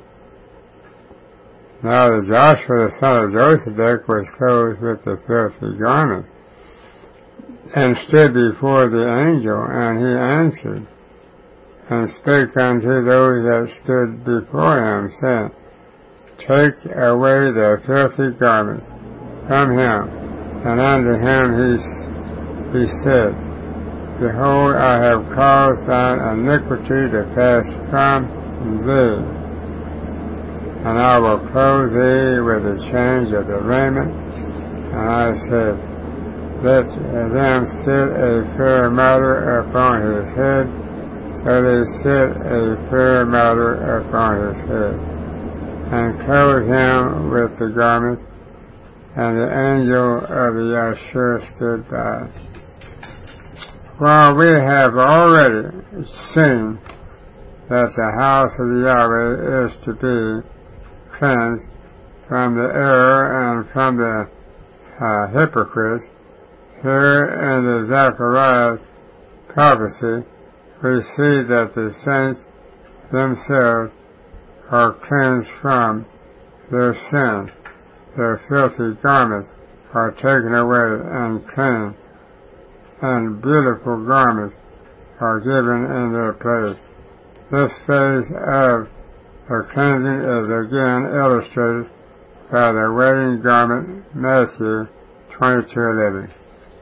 Now the Joshua the son of Josedek was clothed with the filthy garment, and stood before the angel, and he answered, and spake unto those that stood before him, saying, Take away the filthy garment from him. And unto him he, he said, Behold, I have caused thine iniquity to pass from thee, and I will clothe thee with the change of the raiment. And I said, Let them set a fair matter upon his head, So they set a fair matter upon his head, and clothed him with the garments, and the angel of the Asher stood by. While we have already seen that the house of Yahweh is to be cleansed from the error and from the uh, hypocrites, here in the Zechariah prophecy, we see that the saints themselves are cleansed from their sin. Their filthy garments are taken away and cleansed, and beautiful garments are given in their place. This phase of the cleansing is again illustrated by the wedding garment, Matthew twenty-two eleven.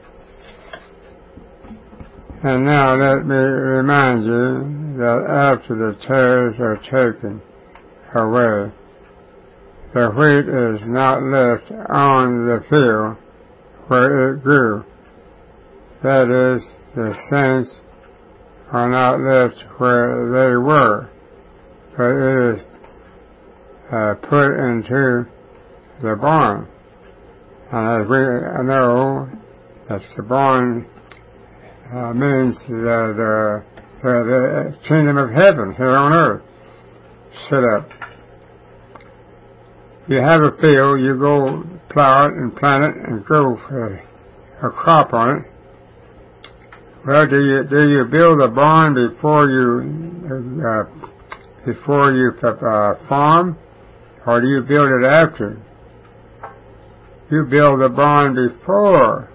And now let me remind you that after the tares are taken away, the wheat is not left on the field where it grew. That is, the saints are not left where they were, but it is uh, put into the barn. And as we know, that the barn uh, means the, the, the, the kingdom of heaven here on earth set up. You have a field, you go plow it and plant it and grow a, a crop on it. Well, do you do you build a barn before you uh, before you uh, farm, or do you build it after? You build the barn before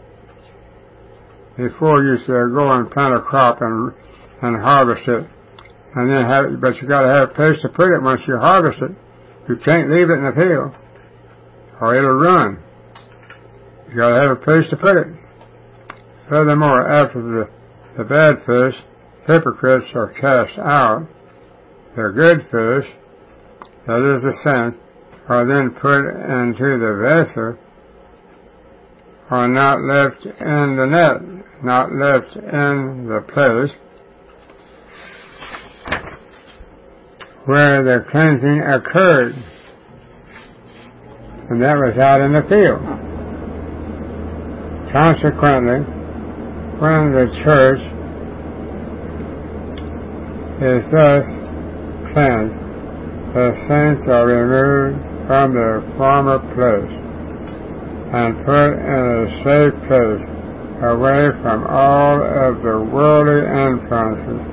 before you uh, go and plant a crop and and harvest it, and then have. But you got to have a place to put it once you harvest it. You can't leave it in the field, or it'll run. You got to have a place to put it. Furthermore, after the, the bad fish, hypocrites are cast out, the good fish, that is the saints, are then put into the vessel, are not left in the net, not left in the place where the cleansing occurred, and that was out in the field. Consequently, when the church is thus cleansed, the saints are removed from their former place and put in a safe place away from all of the worldly influences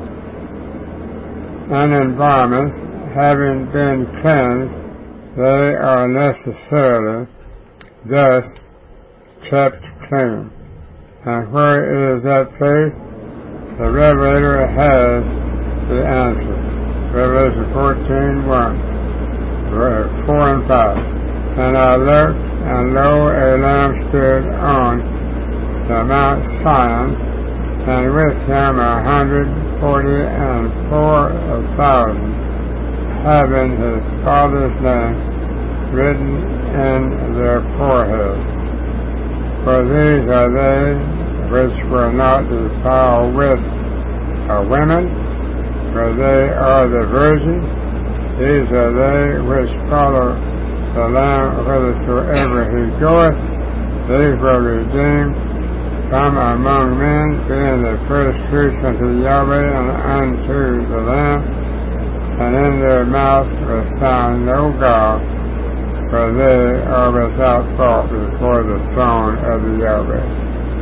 and environments. Having been cleansed, they are necessarily thus kept clean. And where is that place? The Revelator has the answer. Revelation fourteen one, four and five. And I looked, and lo, a Lamb stood on the Mount Zion, and with him a hundred forty and four thousand, having his Father's name written in their foreheads. For these are they which were not defiled with uh, women, for they are the virgins. These are they which follow the Lamb whithersoever he goeth. These were redeemed from among men, being the first fruits unto Yahweh and unto the Lamb. And in their mouth was found no guile, for they are without fault before the throne of the Yahweh.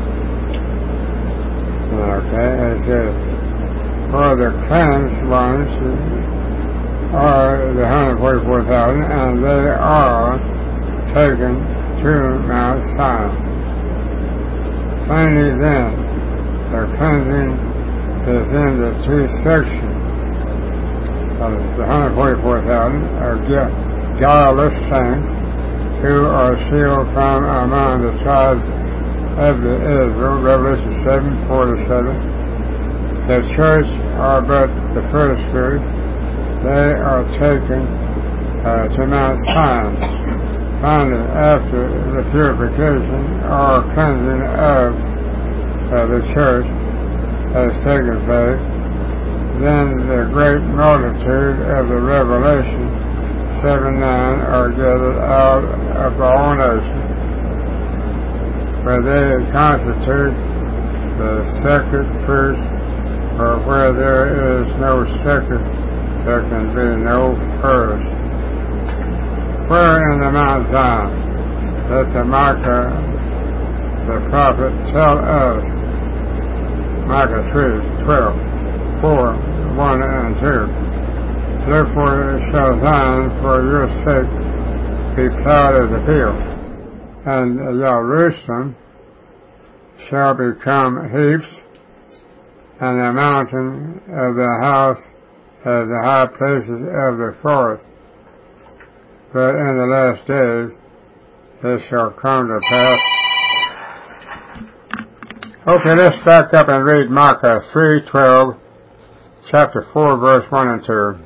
Okay, it says, for the cleansed ones are the one hundred forty-four thousand, and they are taken to Mount Zion. Finally then, the cleansing is in the two sections of the one hundred forty-four thousand are guileless saints who are sealed from among the tribes of the Israel, Revelation seven, four to seven. The church are but the first fruits. They are taken uh, to Mount Zion. Finally, after the purification or cleansing of uh, the church has taken place, then the great multitude of the Revelation seven nine are gathered out of all nations, where they constitute the second fruit, or where there is no second, there can be no first. Where in the Mount Zion that the Micah, the prophet, tell us, Micah three twelve, four, one and two. Therefore shall Zion for your sake be plowed as a field, and Jerusalem shall become heaps, and the mountain of the house as the high places of the forest. But in the last days it shall come to pass. Okay, let's back up and read Micah three twelve, chapter four, verse one and two.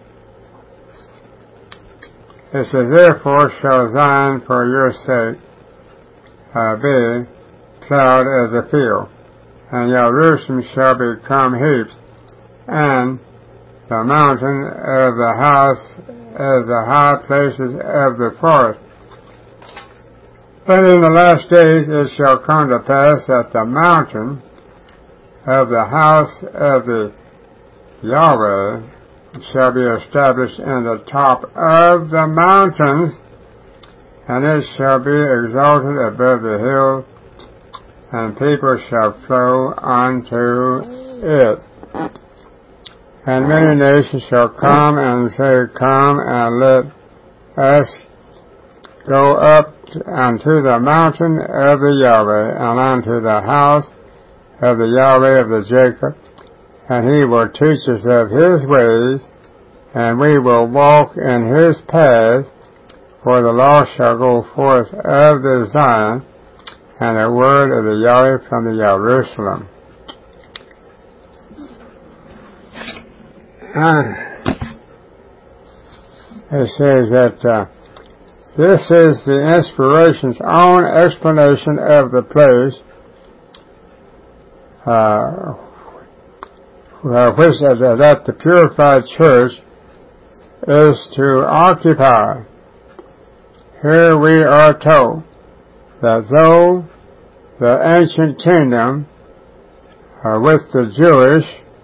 It says, therefore shall Zion for your sake uh, be plowed as a field, and Jerusalem shall become heaps, and the mountain of the house as the high places of the forest. But in the last days it shall come to pass that the mountain of the house of the Yahweh shall be established in the top of the mountains, and it shall be exalted above the hills, and people shall flow unto it. And many nations shall come and say, come and let us go up unto the mountain of the Yahweh, and unto the house of the Yahweh of the Jacob, and he will teach us of his ways, and we will walk in his paths, for the law shall go forth of the Zion, and the word of the Yahweh from the Jerusalem. Uh, it says that uh, this is the inspiration's own explanation of the place uh, which uh, that the purified church is to occupy. Here we are told that though the ancient kingdom uh, with the Jewish,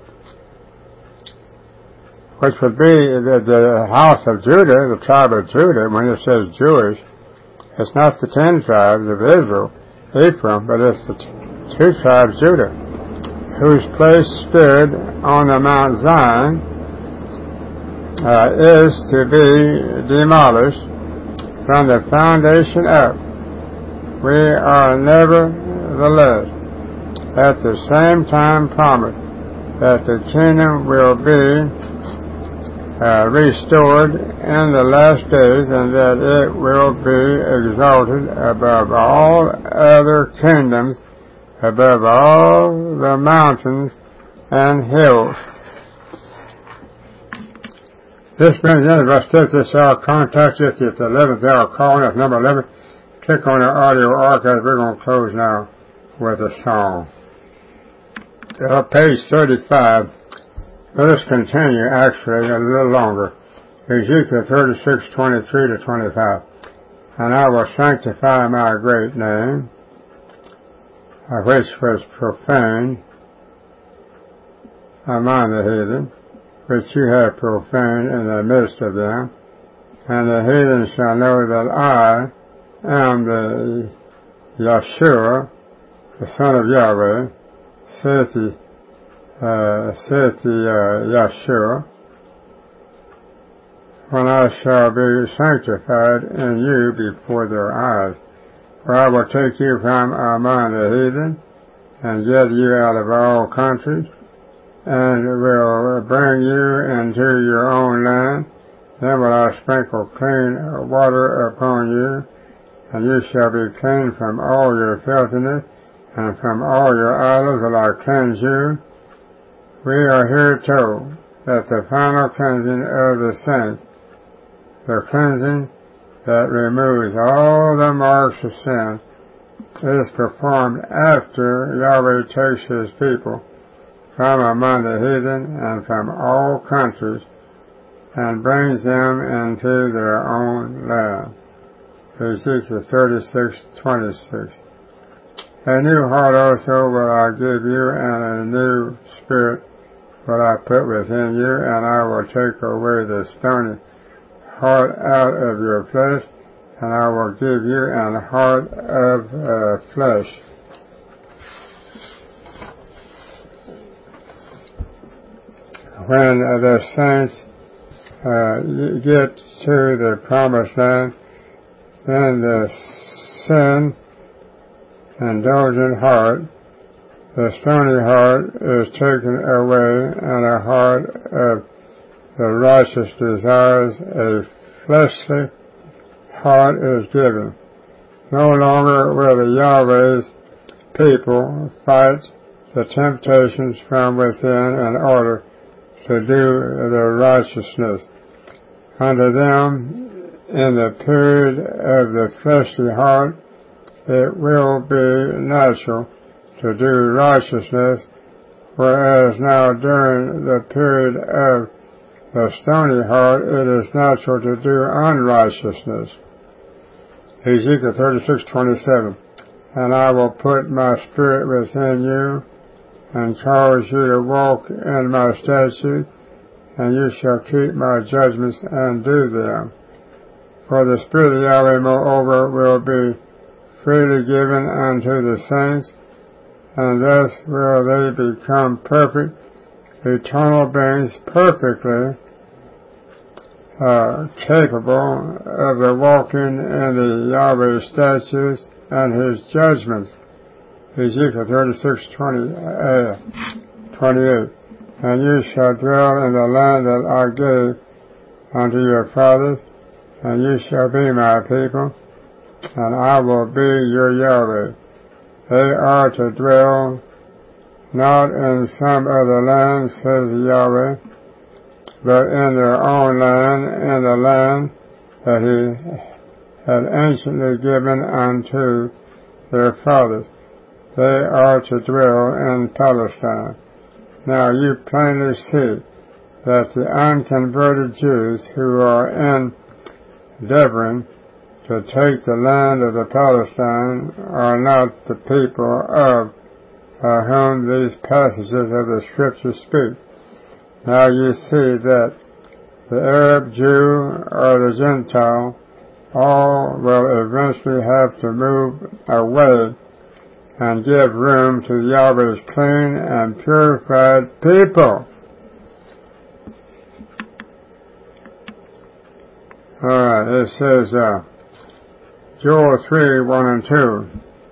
which would be the, the house of Judah, the tribe of Judah, when it says Jewish, it's not the ten tribes of Israel, Ephraim, but it's the two tribes Judah, whose place stood on the Mount Zion, uh, is to be demolished from the foundation up. We are nevertheless at the same time promised that the kingdom will be Uh, restored in the last days, and that it will be exalted above all other kingdoms, above all the mountains and hills. This brings in, if I start this hour, contact us at the eleventh hour calling us, number eleven. Click on the audio archive. We're going to close now with a song. Uh, page thirty-five. Let us continue, actually, a little longer. Ezekiel thirty-six, twenty-three to twenty-five. And I will sanctify my great name, which was profaned among the heathen, which you have profaned in the midst of them. And the heathen shall know that I am the Yeshua, the Son of Yahweh, saith the Uh, saith the uh, Yeshua, when I shall be sanctified in you before their eyes. For I will take you from among the heathen, and gather you out of all countries, and will bring you into your own land. Then will I sprinkle clean water upon you, and you shall be clean from all your filthiness, and from all your idols will I cleanse you. We are here told that the final cleansing of the saints, the cleansing that removes all the marks of sin, is performed after Yahweh takes his people from among the heathen and from all countries, and brings them into their own land. Ezekiel thirty-six twenty-six. A new heart also will I give you, and a new spirit will I put within you, and I will take away the stony heart out of your flesh, and I will give you an heart of uh, flesh. When uh, the saints uh, get to the promised land, then the sin indulgent heart, the stony heart, is taken away, and a heart of the righteous desires, a fleshly heart, is given. No longer will the Yahweh's people fight the temptations from within in order to do their righteousness. Unto them, in the period of the fleshly heart, it will be natural to do righteousness, whereas now during the period of the stony heart, it is natural to do unrighteousness. Ezekiel thirty-six twenty-seven. And I will put my spirit within you, and cause you to walk in my statutes, and you shall keep my judgments and do them. For the Spirit of Yahweh, moreover, will be freely given unto the saints, and thus will they become perfect, eternal beings, perfectly uh, capable of the walking in the Yahweh statutes and His judgments. Ezekiel thirty-six twenty-eight. And you shall dwell in the land that I gave unto your fathers, and you shall be my people, and I will be your Yahweh. They are to dwell not in some other land, says Yahweh, but in their own land, in the land that He had anciently given unto their fathers. They are to dwell in Palestine. Now you plainly see that the unconverted Jews who are endeavoring to take the land of the Palestine are not the people of uh, whom these passages of the Scripture speak. Now you see that the Arab, Jew, or the Gentile all will eventually have to move away and give room to Yahweh's clean and purified people. Alright, it says, uh, Joel three, one and two.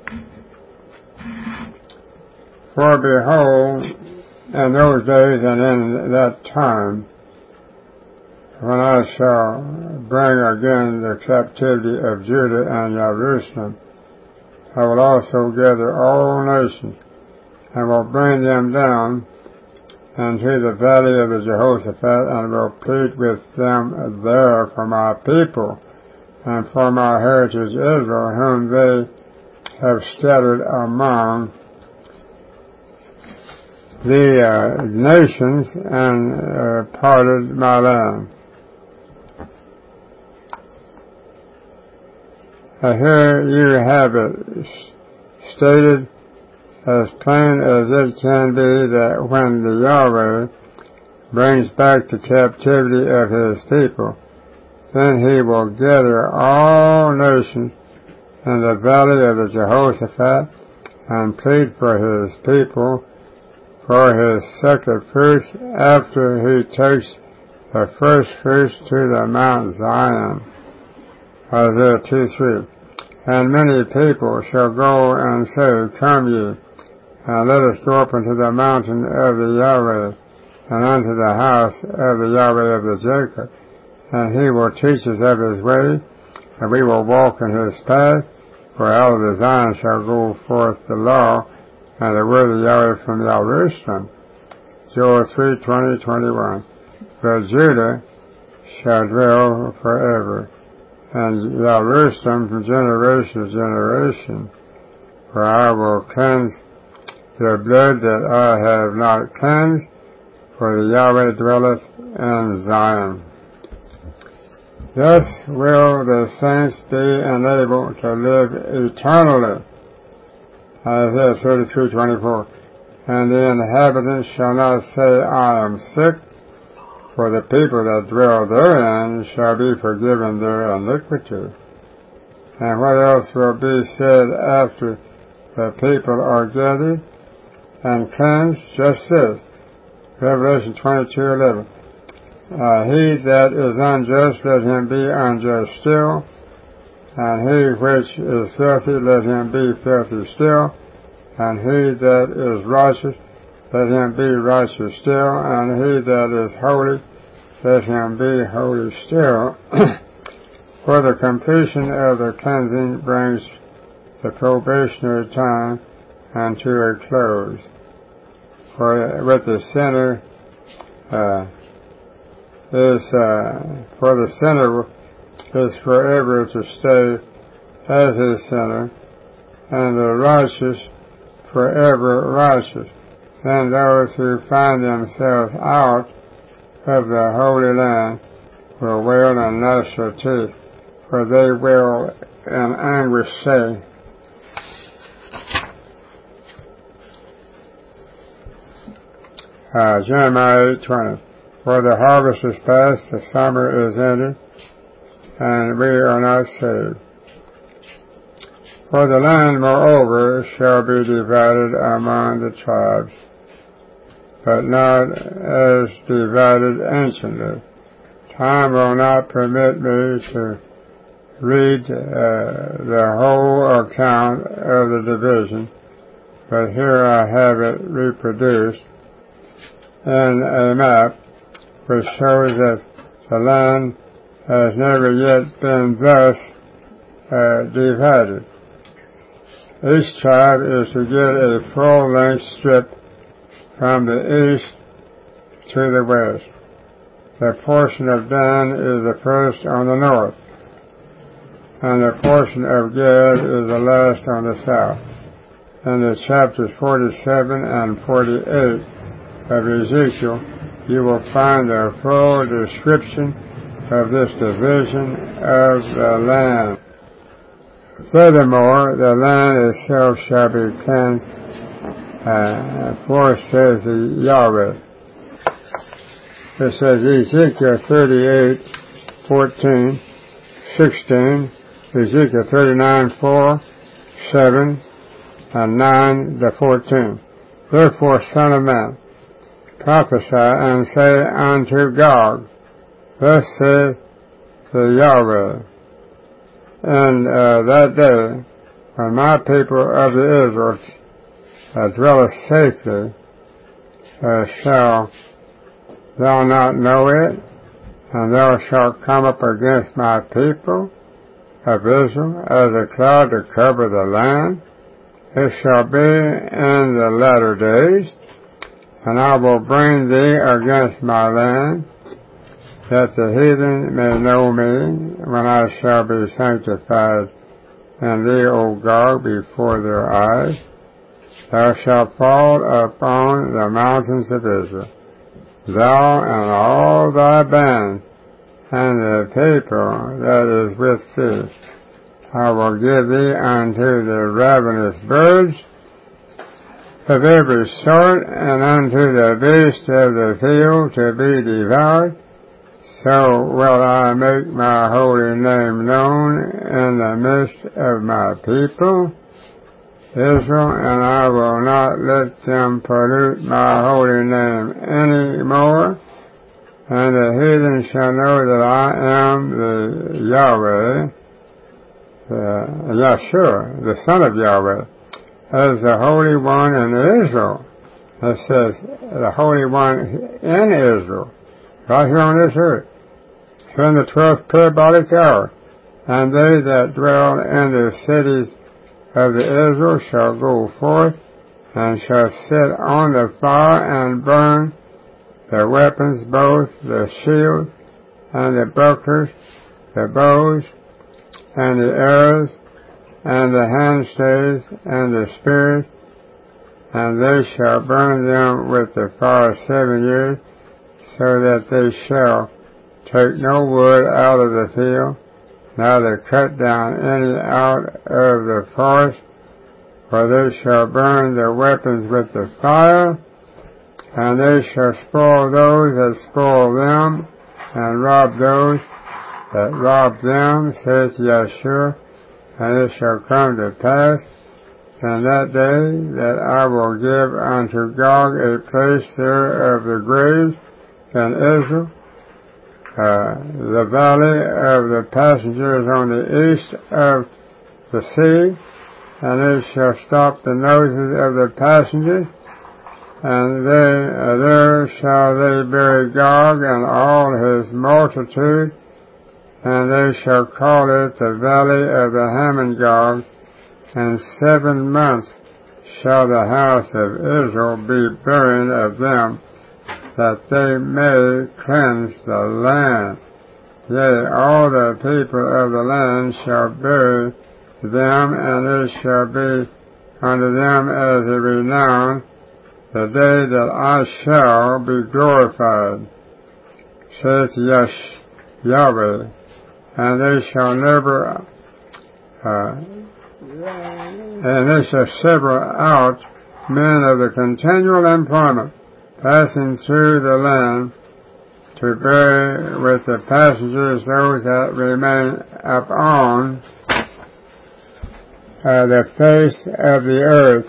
For behold, in those days and in that time, when I shall bring again the captivity of Judah and Jerusalem, I will also gather all nations, and will bring them down into the valley of the Jehoshaphat, and will plead with them there for my people, and for my heritage Israel, whom they have scattered among the uh, nations, and uh, parted my land. Uh, here you have it stated as plain as it can be that when the Yahweh brings back the captivity of His people, then He will gather all nations in the valley of the Jehoshaphat and plead for His people for His second fruits after He takes the first fruits to the Mount Zion. Isaiah two three. And many people shall go and say, Come ye, and let us go up unto the mountain of the Yahweh, and unto the house of the Yahweh of the Jacob, and He will teach us of His way, and we will walk in His path, for out of the Zion shall go forth the law, and the word of Yahweh from Jerusalem. Joel three twenty twenty-one. But Judah shall dwell forever, and Jerusalem from generation to generation. For I will cleanse their blood that I have not cleansed, for the Yahweh dwelleth in Zion. Thus will the saints be enabled to live eternally. Isaiah thirty-three twenty-four. And the inhabitants shall not say, I am sick, for the people that dwell therein shall be forgiven their iniquity. And what else will be said after the people are gathered and cleansed? Just this, Revelation twenty-two eleven. Uh, he that is unjust, let him be unjust still, and he which is filthy, let him be filthy still, and he that is righteous, let him be righteous still, and he that is holy, let him be holy still. For the completion of the cleansing brings the probationary time unto a close. For with the sinner uh, is uh, for the sinner is forever to stay as a sinner, and the righteous forever righteous. Then those who find themselves out of the Holy Land will wail and gnash their teeth, for they will in anguish say, uh, Jeremiah eight twenty. For the harvest is past, the summer is ended, and we are not saved. For the land, moreover, shall be divided among the tribes, but not as divided anciently. Time will not permit me to read uh, the whole account of the division, but here I have it reproduced in a map which shows that the land has never yet been thus uh, divided. Each tribe is to get a full-length strip from the east to the west. The portion of Dan is the first on the north, and the portion of Gad is the last on the south. In the chapters forty-seven and forty-eight of Ezekiel, you will find a full description of this division of the land. Furthermore, the land itself shall be cleansed, uh, for says the Yahweh. It says Ezekiel thirty-eight fourteen, sixteen, Ezekiel thirty-nine four, seven, and nine to fourteen. Therefore, son of man, prophesy and say unto Gog, thus saith the Yahweh, and uh, that day, when my people of the Israel uh, dwelleth safely, uh, shall thou not know it, and thou shalt come up against my people of Israel as a cloud to cover the land. It shall be in the latter days, and I will bring thee against my land, that the heathen may know me, when I shall be sanctified in thee, O Gog, before their eyes. Thou shalt fall upon the mountains of Israel, thou and all thy band, and the people that is with thee. I will give thee unto the ravenous birds of every sort, and unto the beasts of the field to be devoured. So will I make my holy name known in the midst of my people, Israel, and I will not let them pollute my holy name any more. And the heathen shall know that I am the Yahweh, the Yahshua, the Son of Yahweh, as the Holy One in Israel. It says, the Holy One in Israel, right here on this earth, in the twelfth parabolic hour. And they that dwell in the cities of the Israel shall go forth, and shall sit on the fire and burn the weapons, both the shield and the bucklers, the bows and the arrows, and the handstaves and the spears, and they shall burn them with the fire seven years, so that they shall take no wood out of the field, neither cut down any out of the forest, for they shall burn their weapons with the fire, and they shall spoil those that spoil them, and rob those that rob them, saith Yahshua. And it shall come to pass in that day that I will give unto Gog a place there of the graves in Israel, uh, the valley of the passengers on the east of the sea, and it shall stop the noses of the passengers, and they, uh, there shall they bury Gog and all his multitude, and they shall call it the valley of the Hamon-Gog, and seven months shall the house of Israel be buried of them, that they may cleanse the land. Yea, all the people of the land shall bury them, and it shall be unto them as a renown, the day that I shall be glorified, saith Yahweh. And they shall never, uh, and they shall sever out men of the continual employment, passing through the land, to bury with the passengers those that remain upon uh, the face of the earth,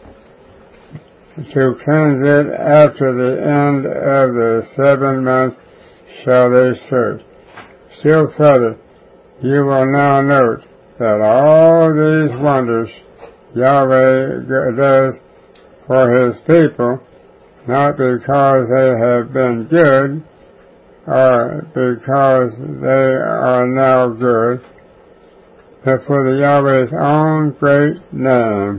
to cleanse it after the end of the seven months shall they search. Still further, you will now note that all these wonders Yahweh does for his people, not because they have been good, or because they are now good, but for the Yahweh's own great name.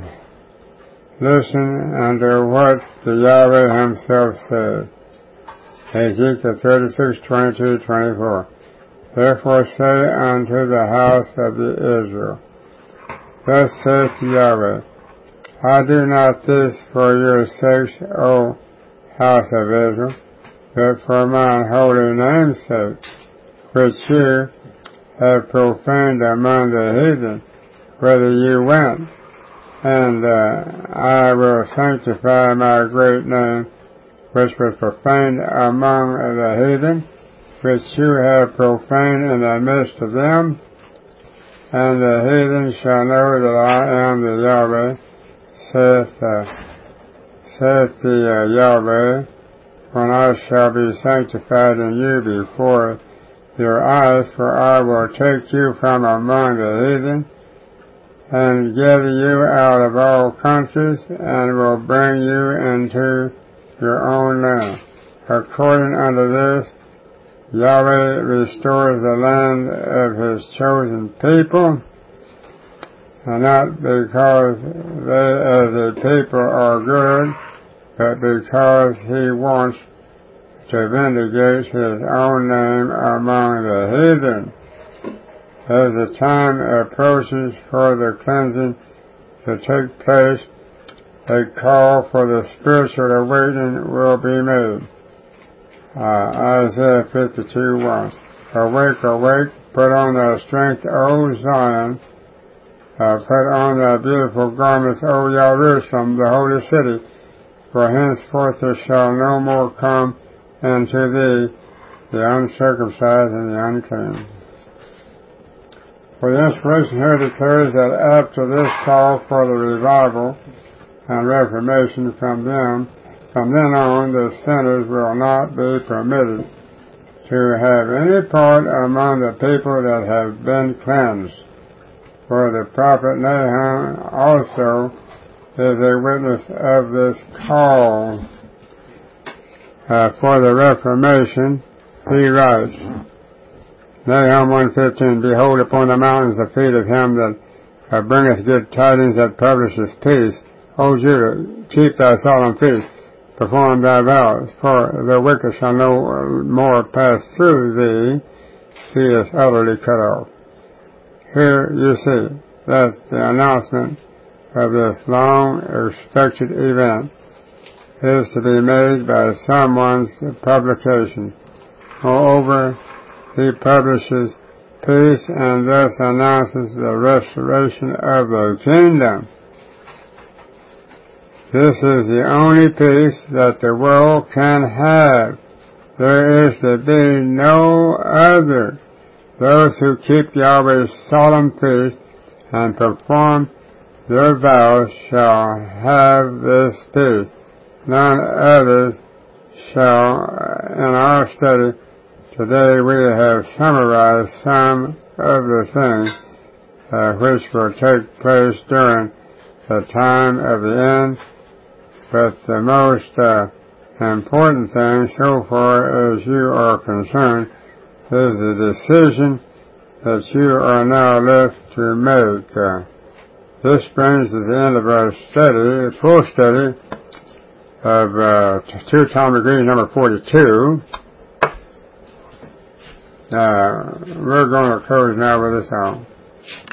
Listen unto what the Yahweh himself said. Ezekiel thirty-six, twenty-two, twenty-four. Therefore say unto the house of the Israel, thus saith Yahweh, I do not this for your sakes, O house of Israel, but for mine holy name's sake, which you have profaned among the heathen, whither you went. And uh, I will sanctify my great name, which was profaned among the heathen, which you have profaned in the midst of them, and the heathen shall know that I am the Yahweh, saith, uh, saith the uh, Yahweh, when I shall be sanctified in you before your eyes, for I will take you from among the heathen, and gather you out of all countries, and will bring you into your own land. According unto this, Yahweh restores the land of his chosen people, and not because they as a people are good, but because he wants to vindicate his own name among the heathen. As the time approaches for the cleansing to take place, a call for the spiritual awakening will be made. Uh, Isaiah fifty-two, one. Awake, awake, put on thy strength, O Zion. Uh, put on thy beautiful garments, O Jerusalem, the holy city. For henceforth there shall no more come into thee the uncircumcised and the unclean. For the inspiration here declares that after this call for the revival and reformation from them, from then on the sinners will not be permitted to have any part among the people that have been cleansed. For the prophet Nahum also is a witness of this call uh, for the reformation. He writes, Nahum one fifteen, Behold, upon the mountains the feet of him that uh, bringeth good tidings, that publishes peace. O Judah, keep thy solemn feast, perform thy vows, for the wicked shall no more pass through thee, he is utterly cut off. Here you see, that's the announcement of this long-expected event is to be made by someone's publication. Moreover, he publishes peace and thus announces the restoration of the kingdom. This is the only peace that the world can have. There is to be no other. Those who keep Yahweh's solemn feast and perform their vows shall have this peace. None others shall. In our study today we have summarized some of the things uh, which will take place during the time of the end, but the most uh, important thing so far as you are concerned is the decision that you are now left to make. Uh, this brings to the end of our study, full study of uh, two Atomic Reading number forty-two. Uh, we're going to close now with a song.